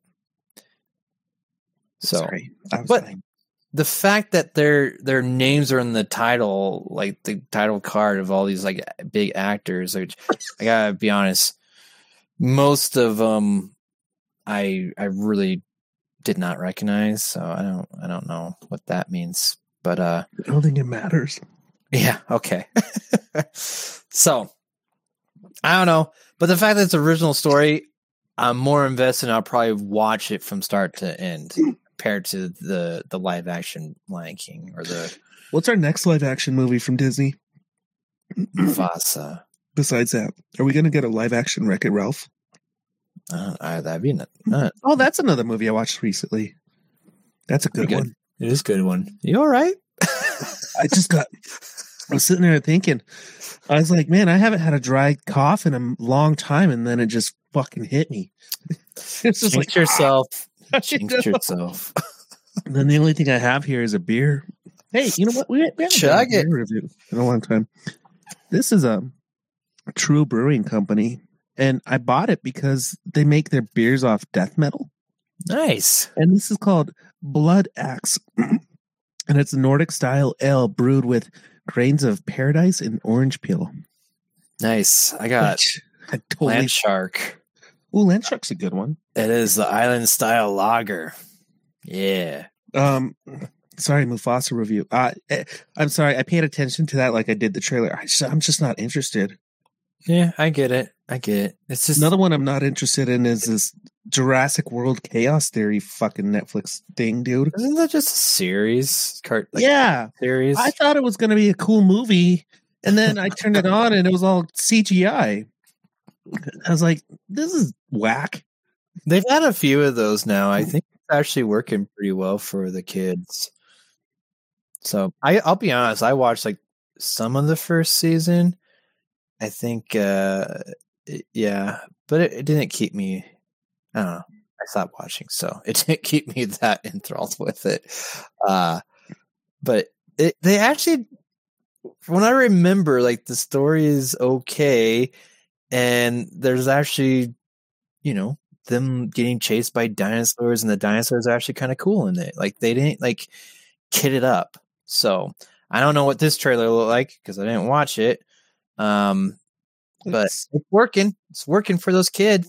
So Sorry. I was but- fine. the fact that their their names are in the title, like the title card of all these like big actors, which I gotta be honest, most of them I I really did not recognize. So I don't I don't know what that means. But uh I don't think it matters. yeah, okay. So I don't know. But the fact that it's an original story, I'm more invested and I'll probably watch it from start to end compared to the the live action Lion King or the What's our next live action movie from Disney? Mufasa. Besides that, are we going to get a live action Wreck-It Ralph? Uh, uh, that'd be not, not Oh, that's another movie I watched recently. That's a good, Pretty good. one. It is a good one. You all right? I just got. I was sitting there thinking. I was like, man, I haven't had a dry cough in a long time, and then it just fucking hit me. It's just Jinx like yourself. ah. Jinx yourself. And then the only thing I have here is a beer. Hey, you know what? We, we haven't Chug done a it. beer review in a long time. This is a True Brewing Company, and I bought it because they make their beers off death metal. Nice. And this is called Blood Axe, and it's a Nordic style ale brewed with grains of paradise and orange peel. Nice. I got Which I totally. Land Shark. Ooh, Land Shark's a good one. It is the island style lager. Yeah. Um, sorry, Mufasa review. Uh, eh, I'm sorry, I paid attention to that like I did the trailer. I just, I'm just not interested. Yeah, I get it. I get it. It's just Another one I'm not interested in is this Jurassic World Chaos Theory fucking Netflix thing, dude. Isn't that just a series? Cart, like, yeah, series. I thought it was going to be a cool movie, and then I turned it on and it was all C G I. I was like, this is whack. They've had a few of those now. I think it's actually working pretty well for the kids. So I, I'll be honest. I watched like some of the first season. I think, uh, it- yeah, but it, it didn't keep me. I don't know. I stopped watching, so it didn't keep me that enthralled with it. Uh, but it, they actually, when I remember, like the story is okay, and there's actually, you know, them getting chased by dinosaurs, and the dinosaurs are actually kind of cool in it. Like they didn't like kid it up. So I don't know what this trailer looked like because I didn't watch it. Um, but It's- it's working. It's working for those kids.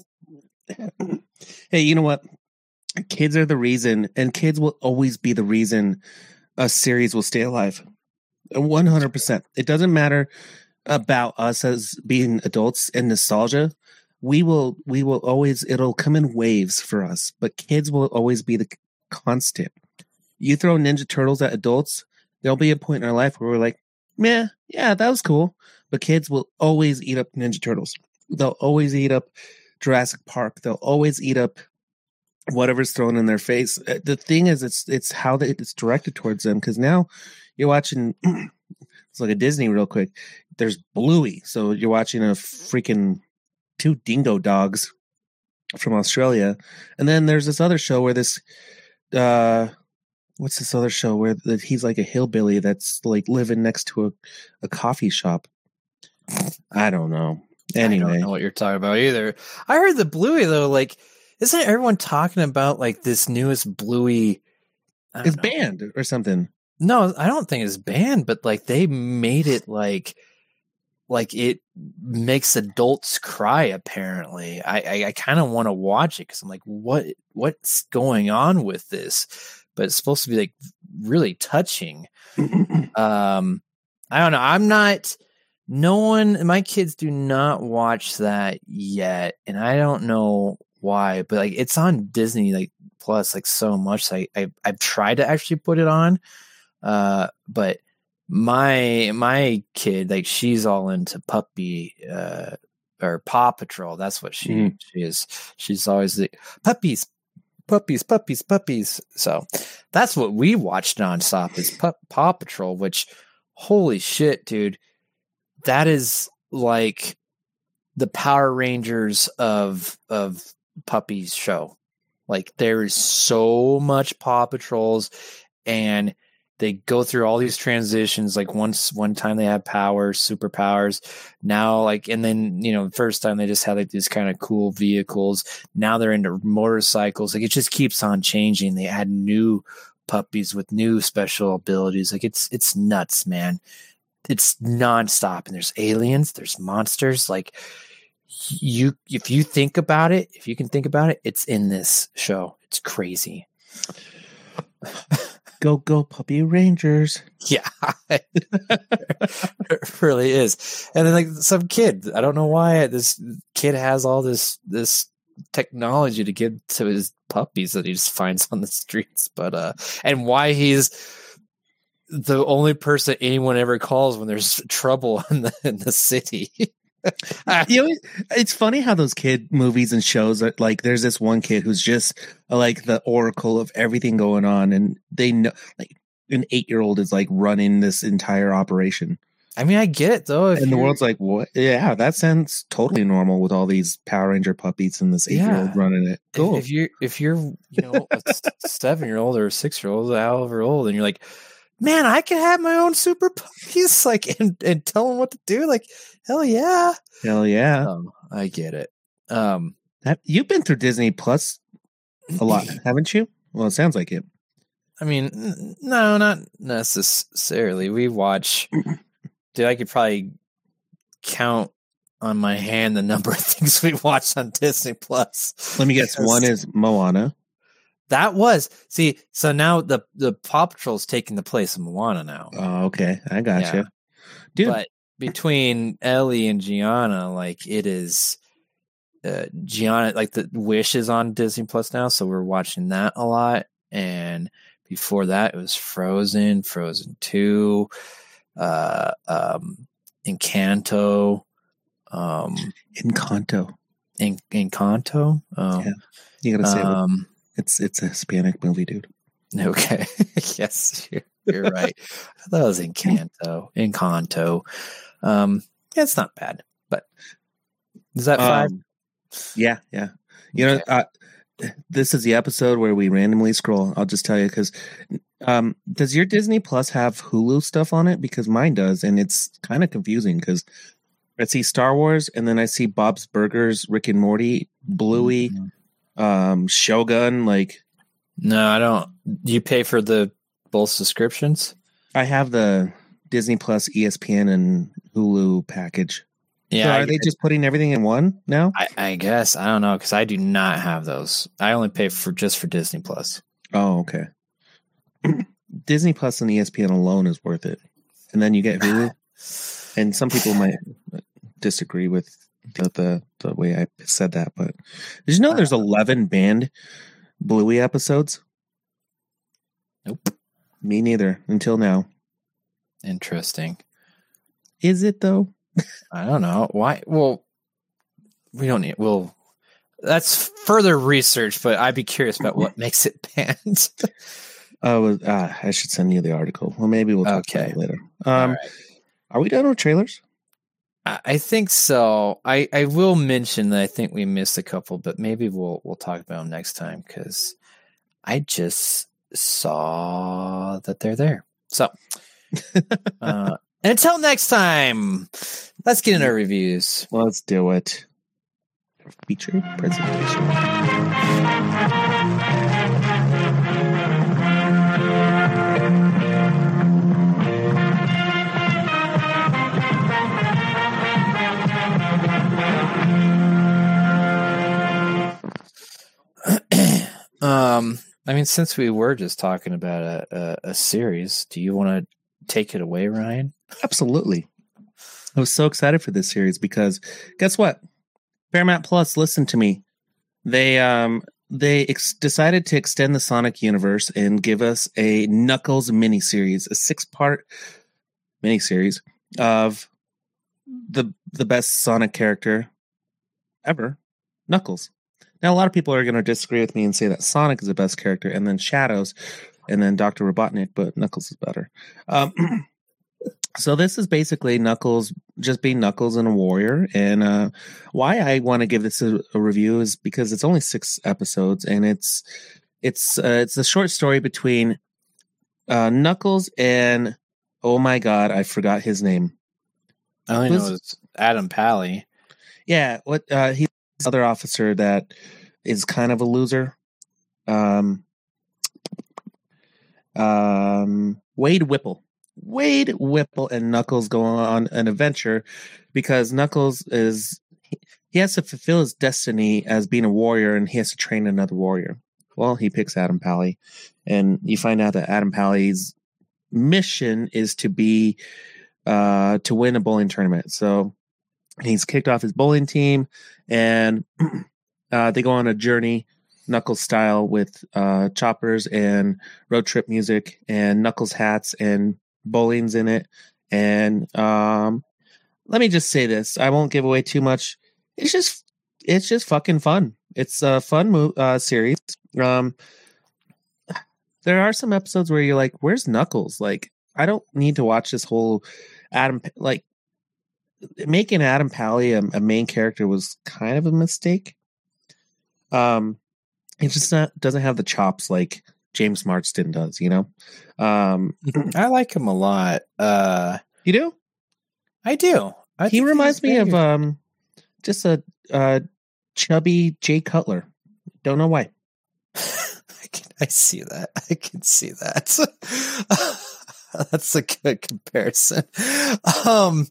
Hey, you know what? Kids are the reason, and kids will always be the reason a series will stay alive. one hundred percent. It doesn't matter about us as being adults and nostalgia. We will, we will always, it'll come in waves for us, but kids will always be the constant. You throw Ninja Turtles at adults, there'll be a point in our life where we're like, meh, yeah, that was cool. But kids will always eat up Ninja Turtles. They'll always eat up Jurassic Park. They'll always eat up whatever's thrown in their face. The thing is, it's it's how they, it's directed towards them. Because now you're watching, it's like a Disney real quick. There's Bluey. So you're watching a freaking two dingo dogs from Australia. And then there's this other show where this, uh, what's this other show where the, he's like a hillbilly that's like living next to a, a coffee shop. I don't know. Anyway, I don't know what you're talking about either. I heard the Bluey though. Like, isn't everyone talking about like this newest Bluey? I don't it's know. banned or something. No, I don't think it's banned, but like they made it like like it makes adults cry. Apparently, I I, I kind of want to watch it because I'm like, what what's going on with this? But it's supposed to be like really touching. um, I don't know. I'm not. No one, my kids do not watch that yet, and I don't know why. But like, it's on Disney like Plus like so much. So I, I I've tried to actually put it on, uh, but my my kid like she's all into puppy uh, or Paw Patrol. That's what she Mm. she is. She's always like puppies, puppies, puppies, puppies. So that's what we watched nonstop is Pup, Paw Patrol. Which, holy shit, dude. That is like the Power Rangers of of puppies show. Like there is so much Paw Patrols, and they go through all these transitions. Like once one time they had powers, superpowers. Now, like, and then you know, first time they just had like these kind of cool vehicles. Now they're into motorcycles. Like it just keeps on changing. They add new puppies with new special abilities. Like it's it's nuts, man. It's nonstop, and there's aliens, there's monsters. Like you, if you think about it, if you can think about it, it's in this show. It's crazy. Go, go, puppy rangers. Yeah, it really is. And then like some kid, I don't know why this kid has all this this technology to give to his puppies that he just finds on the streets, but uh, and why he's the only person anyone ever calls when there's trouble in the in the city. You know, it's funny how those kid movies and shows are like. There's this one kid who's just uh, like the oracle of everything going on, and they know, like an eight year old is like running this entire operation. I mean, I get it though. If And the you're- world's like, what? Yeah, that sounds totally normal with all these Power Ranger puppies and this eight year old Yeah. running it. if- Cool. If you're if you're you know a seven year old or a six year old, however old, and you're like, man, I can have my own super puppies, like and, and tell them what to do. Like, hell yeah. Hell yeah. Um, I get it. Um, That, you've been through Disney Plus a lot, haven't you? Well, it sounds like it. I mean, n- no, not necessarily. We watch. Dude, I could probably count on my hand the number of things we watched on Disney Plus. Let me guess. Because One is Moana. that was see. So now the the Paw Patrol's taking the place of Moana now. Oh, okay. I gotcha. Yeah. Dude, But between Ellie and Gianna, like it is. Uh, Gianna, like the Wish is on Disney Plus now, so we're watching that a lot. And before that, it was Frozen, Frozen Two, uh, um, Encanto, um, Encanto. En- Encanto. Oh, Yeah. You gotta say it. um, It's it's a Hispanic movie, dude. okay, yes, you're, you're right. I thought it was Encanto, Encanto. Um, yeah, it's not bad, but is that five? Um, yeah, yeah. You know, Okay. uh, this is the episode where we randomly scroll. I'll just tell you because um, does your Disney Plus have Hulu stuff on it? Because mine does, and it's kind of confusing because I see Star Wars, and then I see Bob's Burgers, Rick and Morty, Bluey, Mhm. um, Shogun. Like, No, I don't. Do you pay for the both subscriptions? I have the Disney Plus, E S P N, and Hulu package. Yeah, so I, are they just putting everything in one now? I, I guess I don't know because I do not have those. I only pay for just for Disney Plus. Oh, okay. Disney Plus and E S P N alone is worth it, and then you get Hulu. And some people might disagree with the, the the way I said that, but did you know there's eleven banned Bluey episodes? Nope. Me neither until now. Interesting. Is it though? I don't know why. Well, we don't need. Well, that's further research, but I'd be curious about what makes it banned. Oh, uh, I should send you the article. Well, maybe we'll talk Okay. about it later. All Um, right. Are we done with trailers? I I think so. I, I will mention that I think we missed a couple, but maybe we'll we'll talk about them next time because I just saw that they're there. So uh, until next time, let's get into our reviews. Let's do it. Feature presentation. um, I mean, since we were just talking about a, a, a series, do you want to take it away, Ryan? Absolutely. I was so excited for this series because guess what? Paramount Plus listened to me. They um they ex- decided to extend the Sonic universe and give us a Knuckles miniseries, a six-part miniseries of the the best Sonic character ever, Knuckles. Now, a lot of people are going to disagree with me and say that Sonic is the best character, and then Shadows, and then Doctor Robotnik, but Knuckles is better. Um, so this is basically Knuckles just being Knuckles and a warrior. And uh, why I want to give this a, a review is because it's only six episodes, and it's it's uh, it's a short story between uh, Knuckles and oh my god, I forgot his name. I only Who's- know it's Adam Pally. Yeah, what uh, he's the other officer that is kind of a loser. Um, um, Wade Whipple. Wade Whipple and Knuckles go on an adventure because Knuckles is he, he has to fulfill his destiny as being a warrior, and he has to train another warrior. Well, he picks Adam Pally, and you find out that Adam Pally's mission is to be uh, to win a bowling tournament. So he's kicked off his bowling team, and uh, they go on a journey, Knuckles style, with uh, choppers and road trip music and Knuckles hats and bowling's in it. And um, let me just say this: I won't give away too much. It's just, it's just fucking fun. It's a fun mo- uh, series. Um, there are some episodes where you're like, "Where's Knuckles?" Like, I don't need to watch this whole Adam like making Adam Pally a, a main character was kind of a mistake. Um, it just not doesn't have the chops like James Marsden does, you know. Um, I like him a lot. Uh, you do? I do. I he reminds me of um, just a uh, chubby Jay Cutler. Don't know why. I, can, I see that. I can see that. That's a good comparison. Um,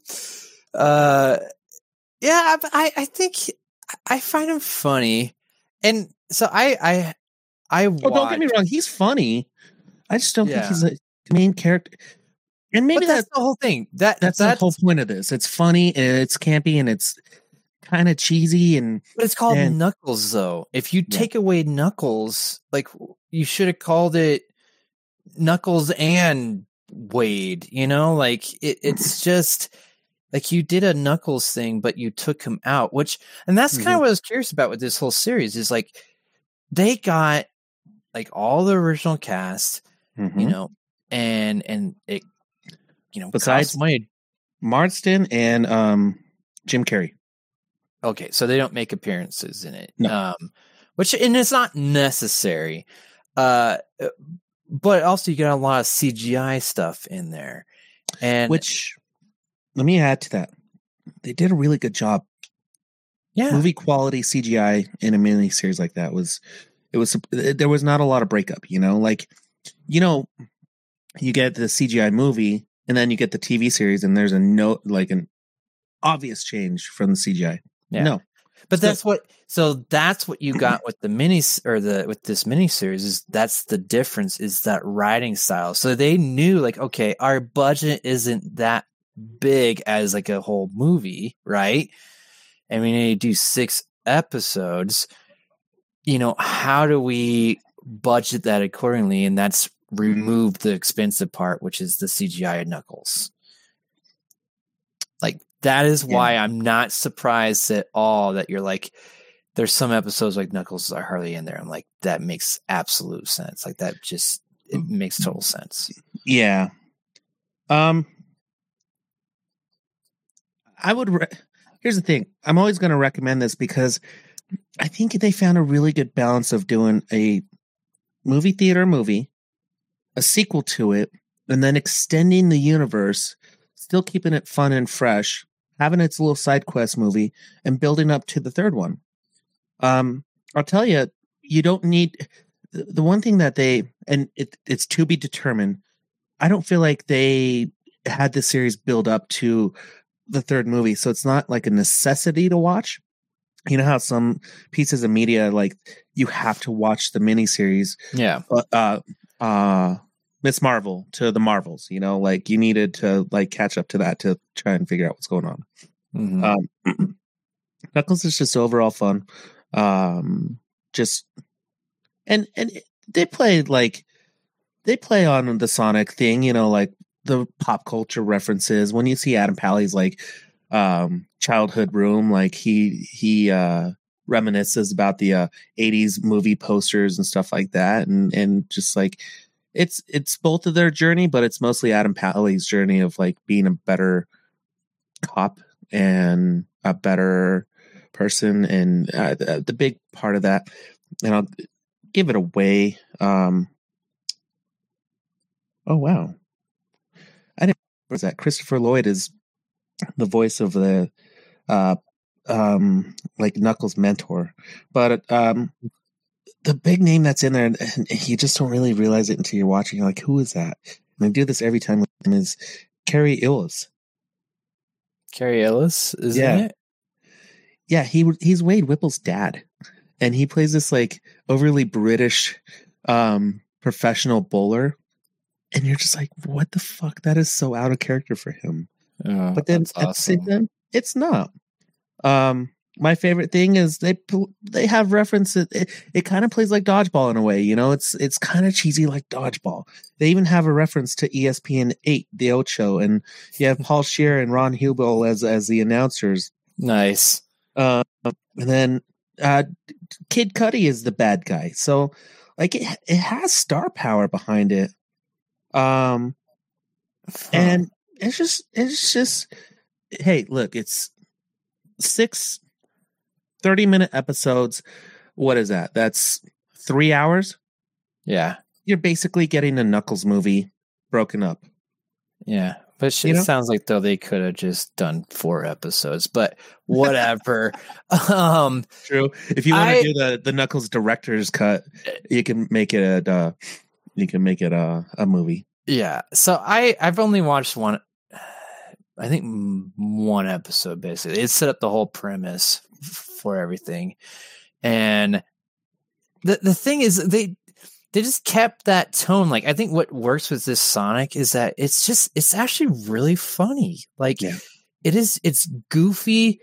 uh, yeah, I, I think I find him funny, and so I, I, I. Watch, oh, don't get me wrong. He's funny. I just don't yeah. think he's a main character. And maybe that's, that's the whole thing. That that's, that's the whole point of this. It's funny and it's campy and it's kind of cheesy and. But it's called and, Knuckles, though. If you yeah. take away Knuckles, like you should have called it Knuckles and Wade. You know, like it, it's just like you did a Knuckles thing, but you took him out. Which, and that's kind of mm-hmm. what I was curious about with this whole series. Is like they got like all the original cast, mm-hmm. you know, and and it. You know, besides money. Marsden and um, Jim Carrey. Okay, so they don't make appearances in it, no. um, which and it's not necessary. Uh, but also you got a lot of C G I stuff in there, and which let me add to that. They did a really good job. Yeah, movie quality C G I in a mini series like that was it was there was not a lot of breakup. You know, like you know, you get the C G I movie. And then you get the T V series, and there's a no like an obvious change from the C G I. Yeah. No, but so, that's what. So that's what you got with the mini or the with this mini series is that's the difference is that writing style. So they knew like, okay, our budget isn't that big as like a whole movie, right? And we need to do six episodes. You know, how do we budget that accordingly? And that's remove the expensive part, which is the C G I Knuckles. Like that is why yeah. I'm not surprised at all that you're like, there's some episodes like Knuckles are hardly in there. I'm like, that makes absolute sense. Like that just it makes total sense. Yeah. Um. I would. Re- Here's the thing. I'm always going to recommend this because I think they found a really good balance of doing a movie theater movie, a sequel to it, and then extending the universe, still keeping it fun and fresh, having its little side quest movie, and building up to the third one. Um, I'll tell you, you don't need the one thing that they, and it, it's to be determined. I don't feel like they had the series build up to the third movie, so it's not like a necessity to watch. You know how some pieces of media, like you have to watch the miniseries. Yeah. Uh, uh, Miss Marvel to the Marvels, you know, like you needed to like catch up to that to try and figure out what's going on. Mm-hmm. Um, Knuckles is just overall fun. Um, just and and they play like they play on the Sonic thing, you know, like the pop culture references. When you see Adam Pally's like um, childhood room, like he he uh, reminisces about the uh, eighties movie posters and stuff like that, and and just like. It's it's both of their journey, but it's mostly Adam Pally's journey of like being a better cop and a better person, and uh, the, the big part of that. And I'll give it away. Um, oh wow, I didn't. Was that Christopher Lloyd is the voice of the uh, um, like Knuckles' mentor, but um. The big name that's in there, and you just don't really realize it until you're watching. You're like, who is that? And I do this every time with him, is Carrie Ellis. Carrie Ellis, isn't yeah. it? Yeah, he he's Wade Whipple's dad. And he plays this like overly British um, professional bowler. And you're just like, what the fuck? That is so out of character for him. Oh, but then that's at awesome. the same time, it's not. Um My favorite thing is they they have references. It, it kind of plays like dodgeball in a way, you know. It's it's kind of cheesy like dodgeball. They even have a reference to E S P N eight, the Ocho, and you have Paul Scheer and Ron Hubel as as the announcers. Nice. Uh, and then uh, Kid Cudi is the bad guy. So like it, it has star power behind it. Um, Huh. and it's just, it's just, hey, look, it's six thirty minute episodes. What is that? That's three hours. Yeah. You're basically getting a Knuckles movie broken up. Yeah. But sh- You it know? sounds like though they could have just done four episodes, but whatever. um, True. If you want I- to do the, the Knuckles director's cut, you can make it uh you can make it a, a movie. yeah. So I, I've only watched one, I think m- one episode basically. It set up the whole premise f- for everything. And the the thing is they they just kept that tone. Like I think what works with this Sonic is that it's just it's actually really funny. Like Yeah. it is it's goofy.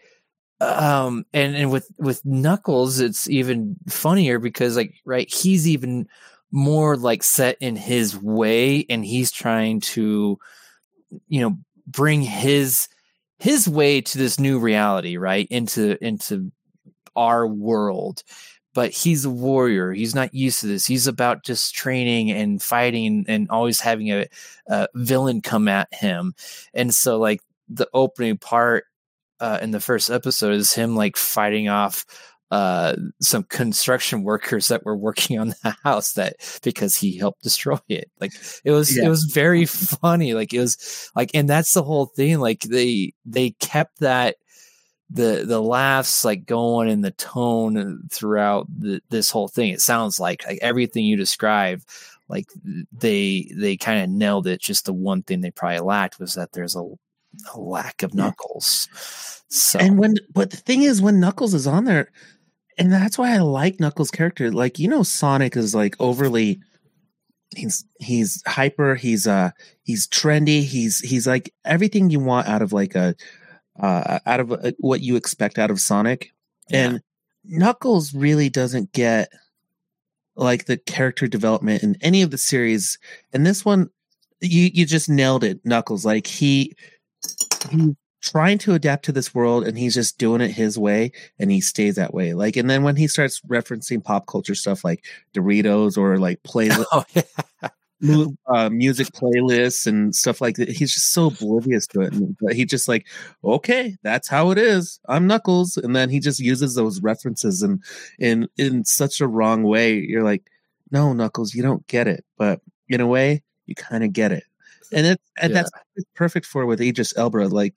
Um and, and with, with Knuckles it's even funnier because like right, he's even more like set in his way and he's trying to, you know, bring his his way to this new reality, right? Into into our world. But he's a warrior. He's not used to this. He's about just training and fighting and always having a, a villain come at him. And so like the opening part uh, in the first episode is him like fighting off uh, some construction workers that were working on the house that because he helped destroy it. Like it was, Yeah. it was very funny. Like it was like, and that's the whole thing. Like they, they kept that, the the laughs like going in the tone throughout the, this whole thing. It sounds like like everything you describe, like they they kind of nailed it. Just the one thing they probably lacked was that there's a, a lack of Knuckles. So And when, but the thing is, when Knuckles is on there, and that's why I like Knuckles' character. Like, you know, Sonic is like overly, he's he's hyper, he's uh he's trendy, he's he's like everything you want out of like a uh out of a, what you expect out of Sonic. Yeah. And Knuckles really doesn't get like the character development in any of the series. And this one, you you just nailed it, Knuckles. Like he he's trying to adapt to this world and he's just doing it his way and he stays that way. Like, and then when he starts referencing pop culture stuff like Doritos or like play oh, yeah. mu- uh, music playlists and stuff like that, he's just so oblivious to it. And, but he just like, okay, that's how it is. I'm Knuckles. And then he just uses those references and in in such a wrong way. You're like, no, Knuckles, you don't get it. But in a way, you kind of get it. And it and Yeah. that's perfect for with Idris Elba. Like,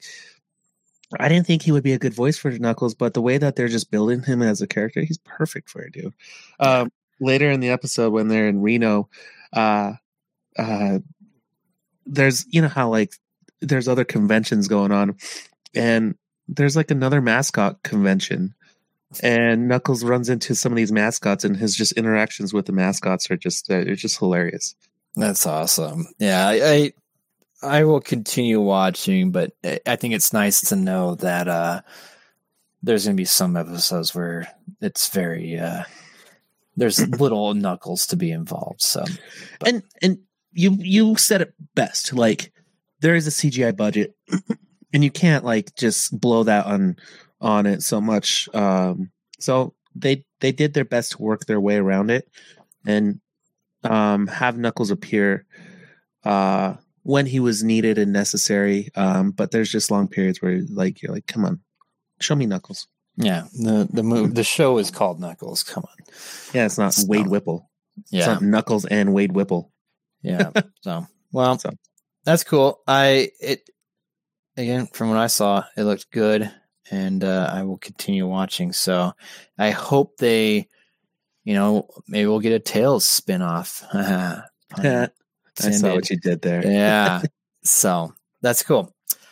I didn't think he would be a good voice for Knuckles, but the way that they're just building him as a character, he's perfect for it, dude. Um, later in the episode, when they're in Reno, uh, uh, there's, you know how like there's other conventions going on, and there's like another mascot convention, and Knuckles runs into some of these mascots, and his just interactions with the mascots are just uh, it's just hilarious. That's awesome. Yeah, I, I I will continue watching, but I I think it's nice to know that uh, there's going to be some episodes where it's very uh, there's little Knuckles to be involved. So, but- and and you you said it best. Like, there is a C G I budget, and you can't like just blow that on on it so much. Um, so they they did their best to work their way around it, and um, have Knuckles appear uh, when he was needed and necessary. Um, but there's just long periods where like you're like, come on, show me Knuckles. yeah, the the move the show is called Knuckles. Come on, Yeah, it's not So- Wade Whipple. It's yeah, not Knuckles and Wade Whipple. yeah. So, well, So. that's cool. I it again from what I saw, it looked good, and uh, I will continue watching. So, I hope they, you know, maybe we'll get a Tails spinoff. I saw what you did there. Yeah. So that's cool.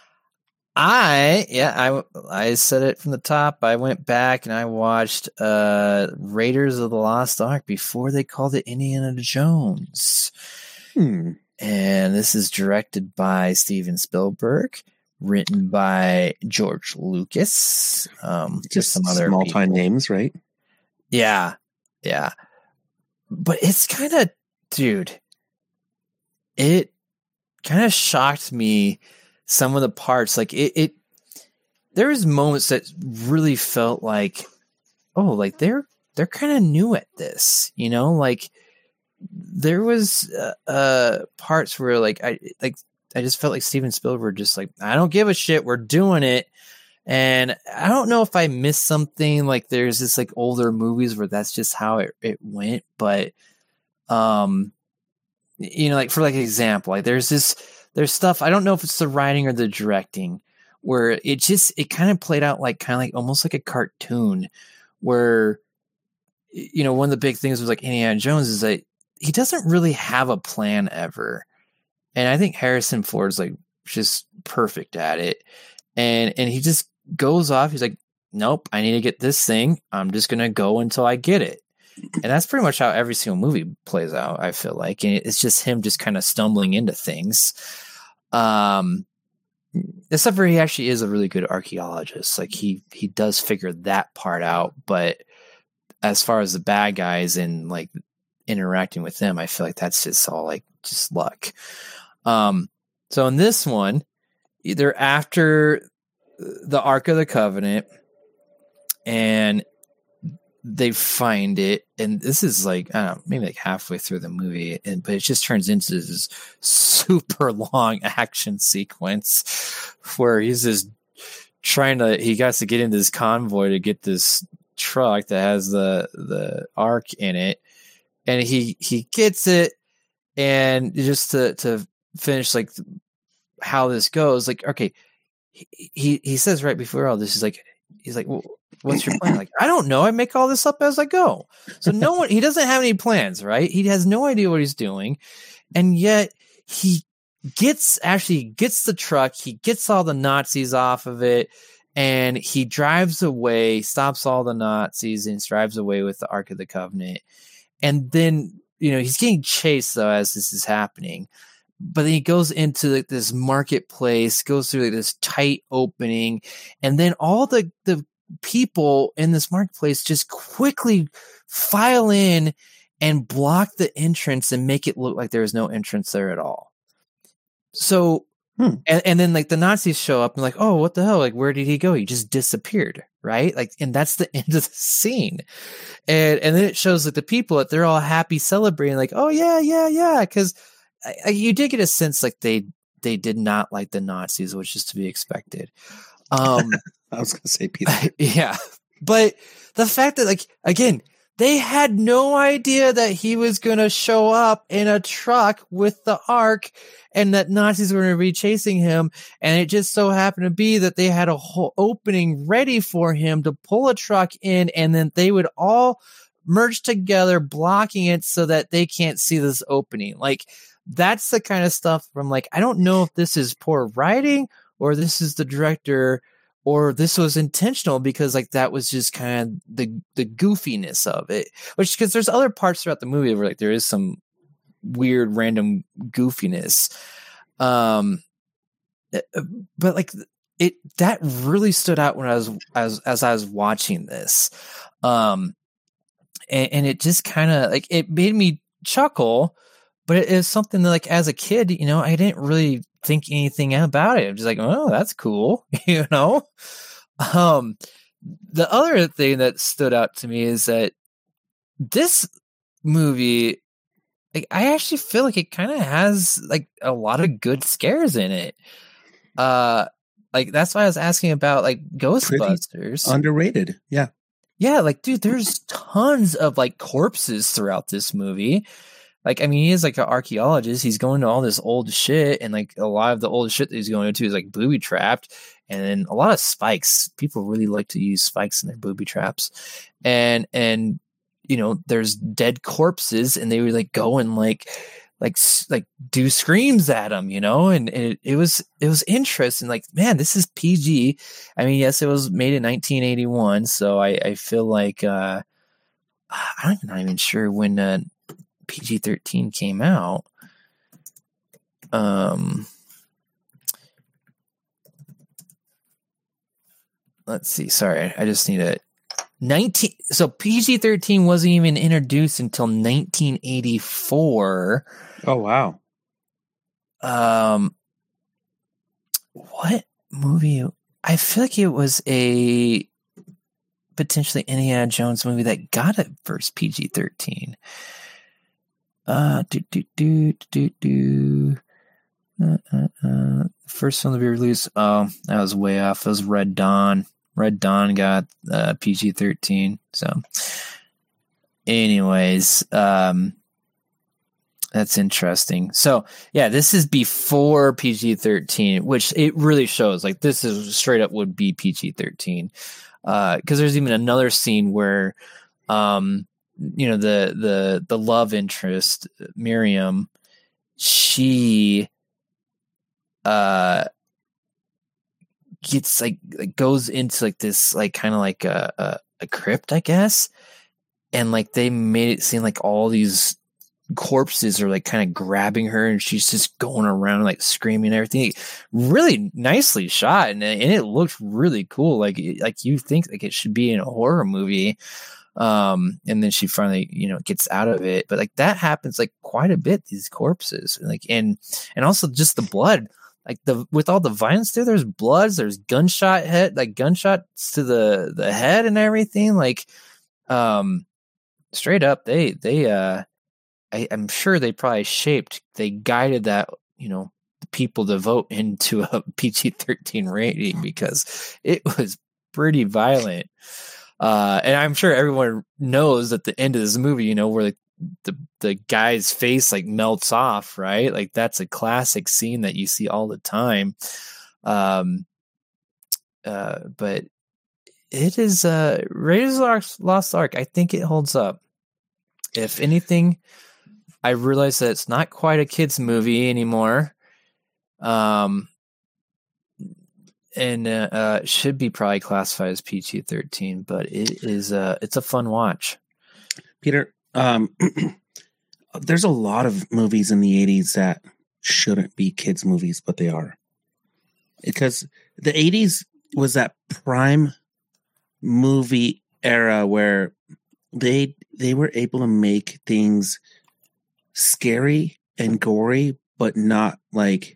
I yeah I I said it from the top. I went back and I watched uh Raiders of the Lost Ark before they called it Indiana Jones. Hmm. And this is directed by Steven Spielberg, written by George Lucas. Um, with Just some other small time people. names, right? Yeah, yeah. But it's kind of, dude, it kind of shocked me some of the parts. Like it, it there was moments that really felt like, oh, like they're they're kind of new at this, you know, like there was uh, uh parts where like I like I just felt like Steven Spielberg just like, I don't give a shit, we're doing it. And I don't know if I missed something, like there's this like older movies where that's just how it, it went, but um you know, like for like example, like there's this there's stuff, I don't know if it's the writing or the directing, where it just it kind of played out like kind of like almost like a cartoon, where you know, one of the big things was like Indiana Jones is that he doesn't really have a plan ever. And I think Harrison Ford's like just perfect at it. And and he just goes off. He's like, nope, I need to get this thing. I'm just going to go until I get it. And that's pretty much how every single movie plays out, I feel like. And it's just him just kind of stumbling into things. Um, except for he actually is a really good archaeologist. Like he he does figure that part out. But as far as the bad guys and like interacting with them, I feel like that's just all like just luck. Um, so in this one, either after the Ark of the Covenant and they find it, and this is like, I don't know, maybe like halfway through the movie, and but it just turns into this super long action sequence where he's just trying to, he got to get into this convoy to get this truck that has the, the Ark in it. And he, he gets it, and just to, to finish like how this goes, like, okay, he, he, he says right before all this, he's like, he's like, well, what's your plan? Like, I don't know. I make all this up as I go. So no one, he doesn't have any plans, right? He has no idea what he's doing. And yet he gets, actually gets the truck. He gets all the Nazis off of it, and he drives away, stops all the Nazis, and drives away with the Ark of the Covenant. And then, you know, he's getting chased though, as this is happening. But then he goes into like this marketplace, goes through like this tight opening, and then all the, the people in this marketplace just quickly file in and block the entrance and make it look like there is no entrance there at all. So, hmm. and, and then like the Nazis show up and like, oh, what the hell? Like, where did he go? He just disappeared, right? Like, and that's the end of the scene. And and then it shows like the people that they're all happy celebrating, like, oh yeah, yeah, yeah, because you did get a sense like they they did not like the Nazis, which is to be expected. Um, I was going to say Peter. Yeah, but the fact that like again they had no idea that he was going to show up in a truck with the Ark, and that Nazis were going to be chasing him, and it just so happened to be that they had a whole opening ready for him to pull a truck in, and then they would all merge together, blocking it so that they can't see this opening. Like, that's the kind of stuff from like, I don't know if this is poor writing or this is the director or this was intentional, because like that was just kind of the, the goofiness of it, which, because there's other parts throughout the movie where like there is some weird random goofiness. Um, but like it, that really stood out when I was, as, as I was watching this. Um, and, and it just kind of like, it made me chuckle. But it is something that, like, as a kid, you know, I didn't really think anything about it. I'm just like, oh, that's cool, you know? Um, the other thing that stood out to me is that this movie, like, I actually feel like it kind of has, like, a lot of good scares in it. Uh, like, that's why I was asking about, like, Ghostbusters. Pretty underrated, yeah. Yeah, like, dude, there's tons of, like, corpses throughout this movie. Like, I mean, he is like an archaeologist. He's going to all this old shit, and like a lot of the old shit that he's going into is like booby trapped, and then a lot of spikes. People really like to use spikes in their booby traps, and and you know, there's dead corpses, and they would like go and like like like do screams at them, you know, and, and it, it was it was interesting. Like, man, this is P G. I mean, yes, it was made in nineteen eighty-one, so I I feel like uh, I'm not even sure when. Uh, P G thirteen came out. Um, let's see. Sorry, I just need a nineteen. So P G thirteen wasn't even introduced until nineteen eighty-four. Oh wow. Um, what movie? I feel like it was a potentially Indiana Jones movie that got it first P G thirteen. Uh, do do do do do. Uh, uh, uh. First film to be released. Oh, that was way off. It was Red Dawn. Red Dawn got uh, P G thirteen. So, anyways, um, that's interesting. So, yeah, this is before P G thirteen, which it really shows. Like, this is straight up would be P G thirteen. Uh, because there's even another scene where, um, you know, the the the love interest, Miriam, she uh gets like, like goes into like this like kind of like a, a a crypt, I guess, and like they made it seem like all these corpses are like kind of grabbing her, and she's just going around like screaming and everything. Really nicely shot, and, and it looked really cool. Like like you think like it should be in a horror movie. Um, and then she finally, you know, gets out of it. But like that happens like quite a bit, these corpses. Like and and also just the blood. Like the with all the violence there, there's bloods, there's gunshot head, like gunshots to the, the head and everything. Like um straight up, they they uh I, I'm sure they probably shaped, they guided that, you know, the people to vote into a P G thirteen rating because it was pretty violent. Uh, and I'm sure everyone knows at the end of this movie, you know, where like the the guy's face like melts off, right? Like that's a classic scene that you see all the time. Um, uh, but it is uh, Raiders of the Lost Ark. I think it holds up. If anything, I realize that it's not quite a kids movie anymore. Um, and uh, uh, should be probably classified as P G thirteen, but it is uh, it's a fun watch. Peter, um, there's a lot of movies in the eighties that shouldn't be kids movies, but they are. Because the eighties was that prime movie era where they they were able to make things scary and gory, but not like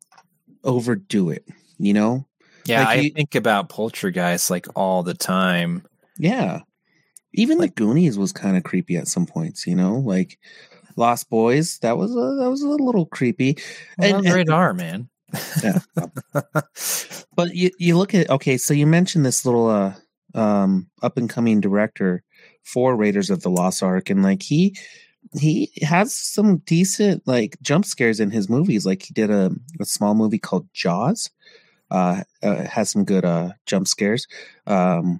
overdo it, you know? Yeah, like I you, think about Poltergeist like all the time. Yeah. Even like, the Goonies was kind of creepy at some points, you know? Like Lost Boys, that was a, that was a little creepy. Well, and, and radar, and, man. Yeah. But you, you look at, okay, so you mentioned this little uh, um, up and coming director for Raiders of the Lost Ark, and like he he has some decent like jump scares in his movies. Like he did a, a small movie called Jaws. Uh, uh, has some good uh jump scares. Um,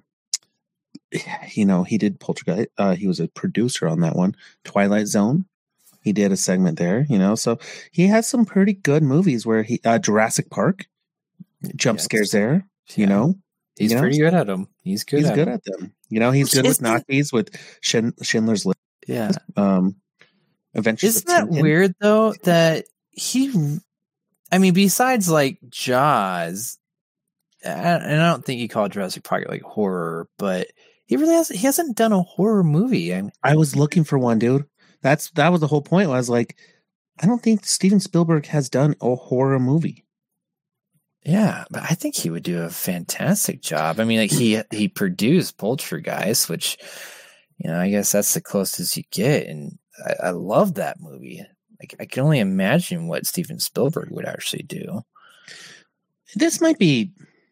you know, he did Poltergeist. Uh, he was a producer on that one. Twilight Zone. He did a segment there. You know, so he has some pretty good movies where he uh, Jurassic Park jump yes. scares there. You yeah. know, he's you know? pretty good at them. He's good. He's at good them. at them. You know, he's good with Nazis, with Shin- Schindler's List. Yeah. Um. Adventures Isn't that Tintin. weird though that he? I mean, besides like Jaws, and I don't think you call Jurassic Park like horror, but he really has he hasn't done a horror movie. I, mean, I was looking for one, dude. That's that was the whole point. I was like, I don't think Steven Spielberg has done a horror movie. Yeah, but I think he would do a fantastic job. I mean, like he he produced Poltergeist, which you know, I guess that's the closest you get, and I, I love that movie. Like, I can only imagine what Steven Spielberg would actually do. This might be,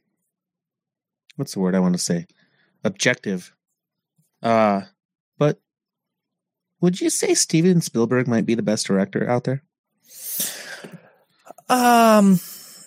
what's the word I want to say? Objective. Uh, but would you say Steven Spielberg might be the best director out there? Um,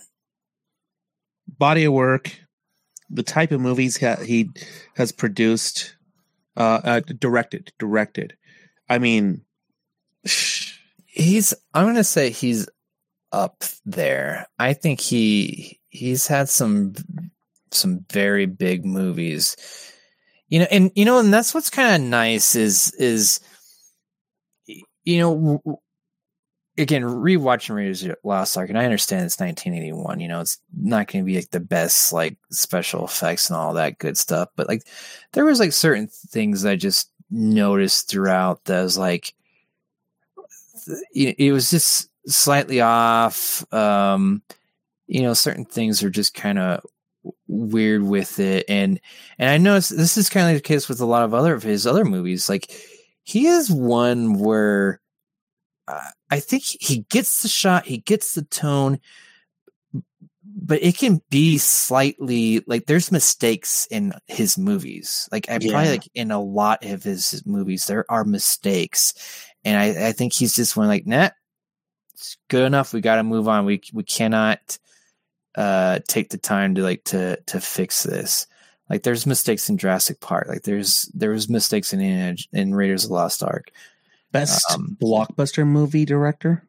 body of work, the type of movies he, he has produced, uh, uh, directed, directed. I mean, he's, I'm going to say he's up there. I think he, he's had some, some very big movies, you know, and, you know, and that's what's kind of nice is, is, you know, again, rewatching Raiders of the Lost Ark, and I understand it's nineteen eighty-one, you know, it's not going to be like the best, like special effects and all that good stuff, but like there was like certain things I just noticed throughout that was like, it was just slightly off. Um, you know, certain things are just kind of weird with it. And, and I noticed this is kind of the case with a lot of other of his other movies. Like he is one where uh, I think he gets the shot, he gets the tone, but it can be slightly like there's mistakes in his movies. Like I Yeah. probably like in a lot of his movies, there are mistakes. And I, I think he's just one like, nah, it's good enough. We got to move on. We, we cannot uh, take the time to like, to, to fix this. Like there's mistakes in Jurassic Park. Like there's, there was mistakes in, in, in Raiders of the Lost Ark. Best Um, blockbuster movie director?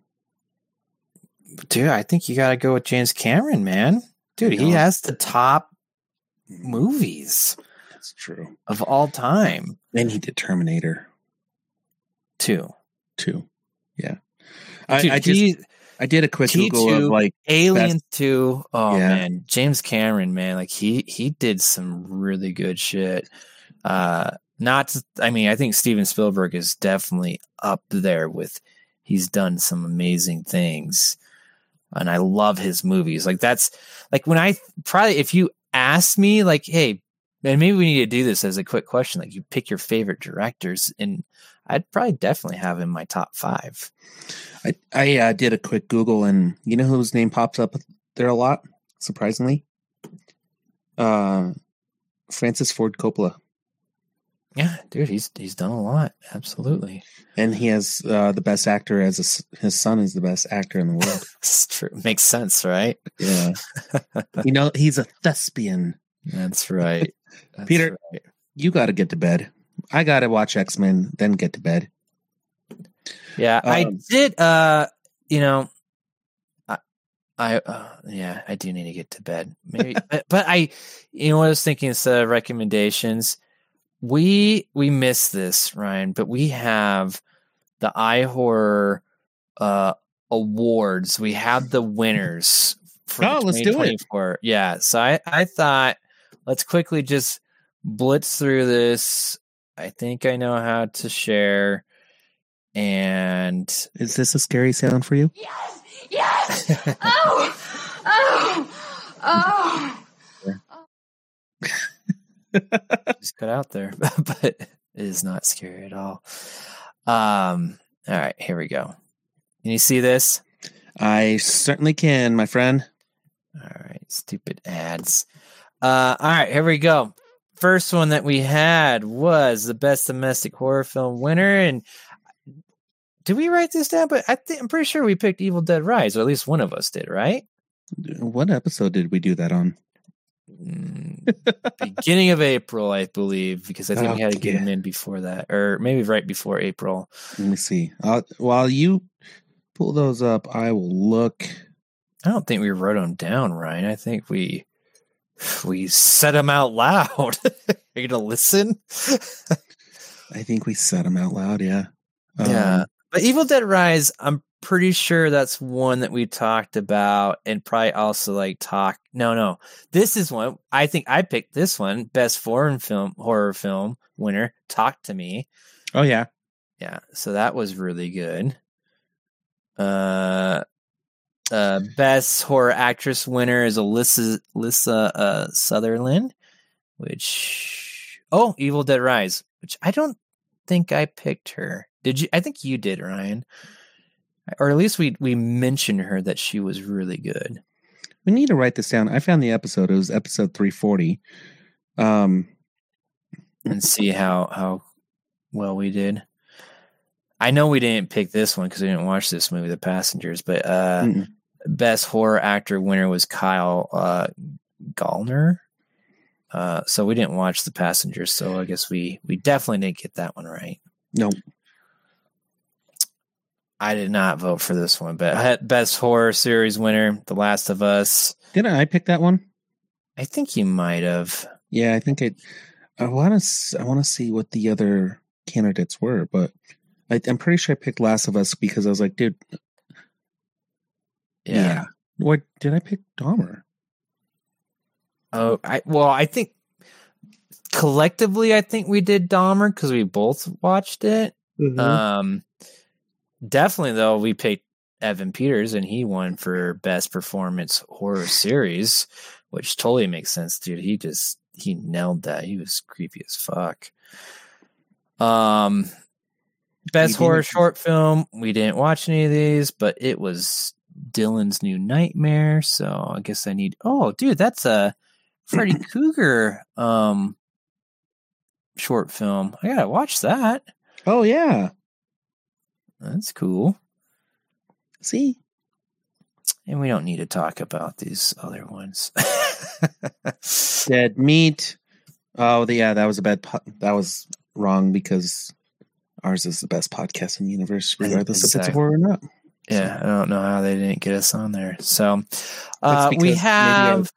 Dude, I think you got to go with James Cameron, man. Dude, he No. has the top movies That's true. of all time. Then he did Terminator Two. two. Yeah. I, Dude, I just he- I did a quick T Google of two, like Alien two. Oh Yeah. man, James Cameron, man, like he he did some really good shit. Uh, not, to, I mean, I think Steven Spielberg is definitely up there with. He's done some amazing things, and I love his movies. Like that's like when I probably if you ask me, like, hey, and maybe we need to do this as a quick question. Like, you pick your favorite directors, and I'd probably definitely have in my top five. I, I uh, did a quick Google, and you know whose name pops up there a lot, surprisingly? Uh, Francis Ford Coppola. Yeah, dude, he's he's done a lot. Absolutely. And he has uh, the best actor as a s his son is the best actor in the world. It's true. Makes sense, right? Yeah. You know, he's a thespian. That's right. That's Peter, right. you got to get to bed. I got to watch X-Men, then get to bed. Yeah, I Um, did. Uh, you know, I, I, uh, yeah, I do need to get to bed. Maybe, but, but I, you know, what I was thinking instead of recommendations, we we missed this, Ryan, but we have the iHorror uh awards. We have the winners for Oh, let's do it. twenty twenty-four. Yeah, so I I thought let's quickly just blitz through this. I think I know how to share. And Is this a scary sound for you? Yes! Yes! Oh! Oh! Oh! just got out there, but it is not scary at all. Um, all right, here we go. Can you see this? I certainly can, my friend. All right, stupid ads. Uh, all right, here we go. First one that we had was the best domestic horror film winner, and did we write this down? But I think I'm pretty sure we picked Evil Dead Rise, or at least one of us did, right? What episode did we do that on? Mm, beginning of April, I believe, because I think we had to get Okay. him in before that, or maybe right before April. Let me see. I'll, while you pull those up, I will look. I don't think we wrote them down, Ryan. I think we we said them out loud. Are you gonna listen? I think we said them out loud. Yeah. Um, Yeah, but Evil Dead Rise, I'm pretty sure that's one that we talked about, and probably also like talk. No, no, this is one. I think I picked this one, best foreign film horror film winner. Talk to Me. Oh yeah. Yeah, so that was really good. Uh, uh, best horror actress winner is Alyssa Alyssa uh, Sutherland, which oh, Evil Dead Rise, which I don't think I picked her. Did you? I think you did, Ryan, or at least we we mentioned her that she was really good. We need to write this down. I found the episode. It was episode three forty. Um, And see how how well we did. I know we didn't pick this one because we didn't watch this movie, The Passengers, but uh, Mm-mm. best horror actor winner was Kyle uh, Gallner. Uh, so we didn't watch The Passengers, so I guess we we definitely didn't get that one right. no. I did not vote for this one, but best horror series winner, The Last of Us. Didn't I pick that one? I think you might have. Yeah, I think I. I want to. I want to see what the other candidates were, but I, I'm pretty sure I picked Last of Us because I was like, dude. Yeah. Yeah. What did I pick? Dahmer. Oh, I well, I think collectively, I think we did Dahmer because we both watched it. Um, definitely though, we picked Evan Peters and he won for best performance horror series, which totally makes sense, dude. He just he nailed that. He was creepy as fuck. Um, Best We horror didn't- short film. We didn't watch any of these, but it was Dylan's New Nightmare. So I guess I need. Oh, dude, that's a Freddy Krueger um short film. I gotta watch that. Oh yeah. That's cool. See, And we don't need to talk about these other ones. Dead Meat. Oh yeah, that was a bad. Po- that was wrong because ours is the best podcast in the universe, regardless if it's Exactly. a horror or not. Yeah, I don't know how they didn't get us on there. So uh, because we maybe I- have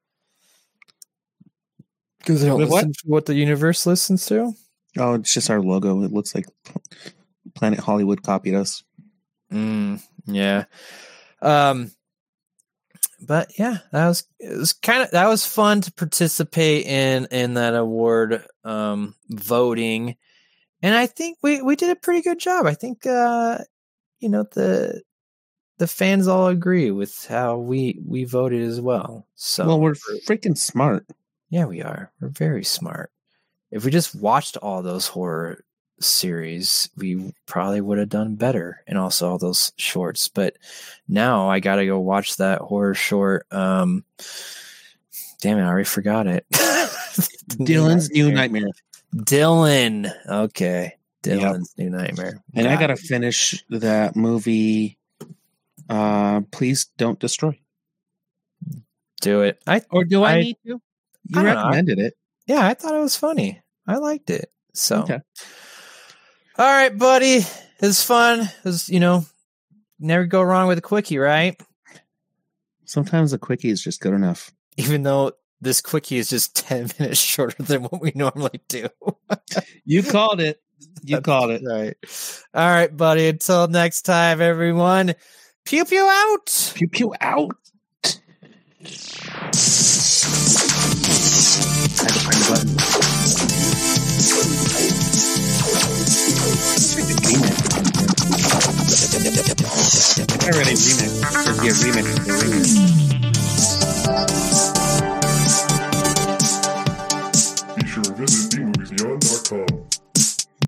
because they don't With what? listen to what the universe listens to. Oh, it's just our logo. It looks like Planet Hollywood copied us. Mm, yeah. Um. But yeah, that was it was kind of that was fun to participate in in that award um voting, and I think we we did a pretty good job. I think uh you know the the fans all agree with how we we voted as well. So Well, we're freaking smart. yeah, we are. We're very smart. If we just watched all those horror series, we probably would have done better, and also all those shorts. But now I gotta go watch that horror short. Um, damn it, I already forgot it. Dylan's New Nightmare. Dylan. Okay, Yep. Dylan's New Nightmare. And I Got gotta it. finish that movie. Uh, please don't destroy. do it. I Or do I, I- need to? You I don't know. recommended it. yeah, I thought it was funny. I liked it. So. Okay. All right, buddy. It was fun. It was, you know, never go wrong with a quickie, right? Sometimes a quickie is just good enough. Even though this quickie is just ten minutes shorter than what we normally do. You called it. You called it. Right. All right, buddy. Until next time, everyone. Pew pew out. Pew pew out. I had to find the button. I already remixed. There'd be a remix. A remix.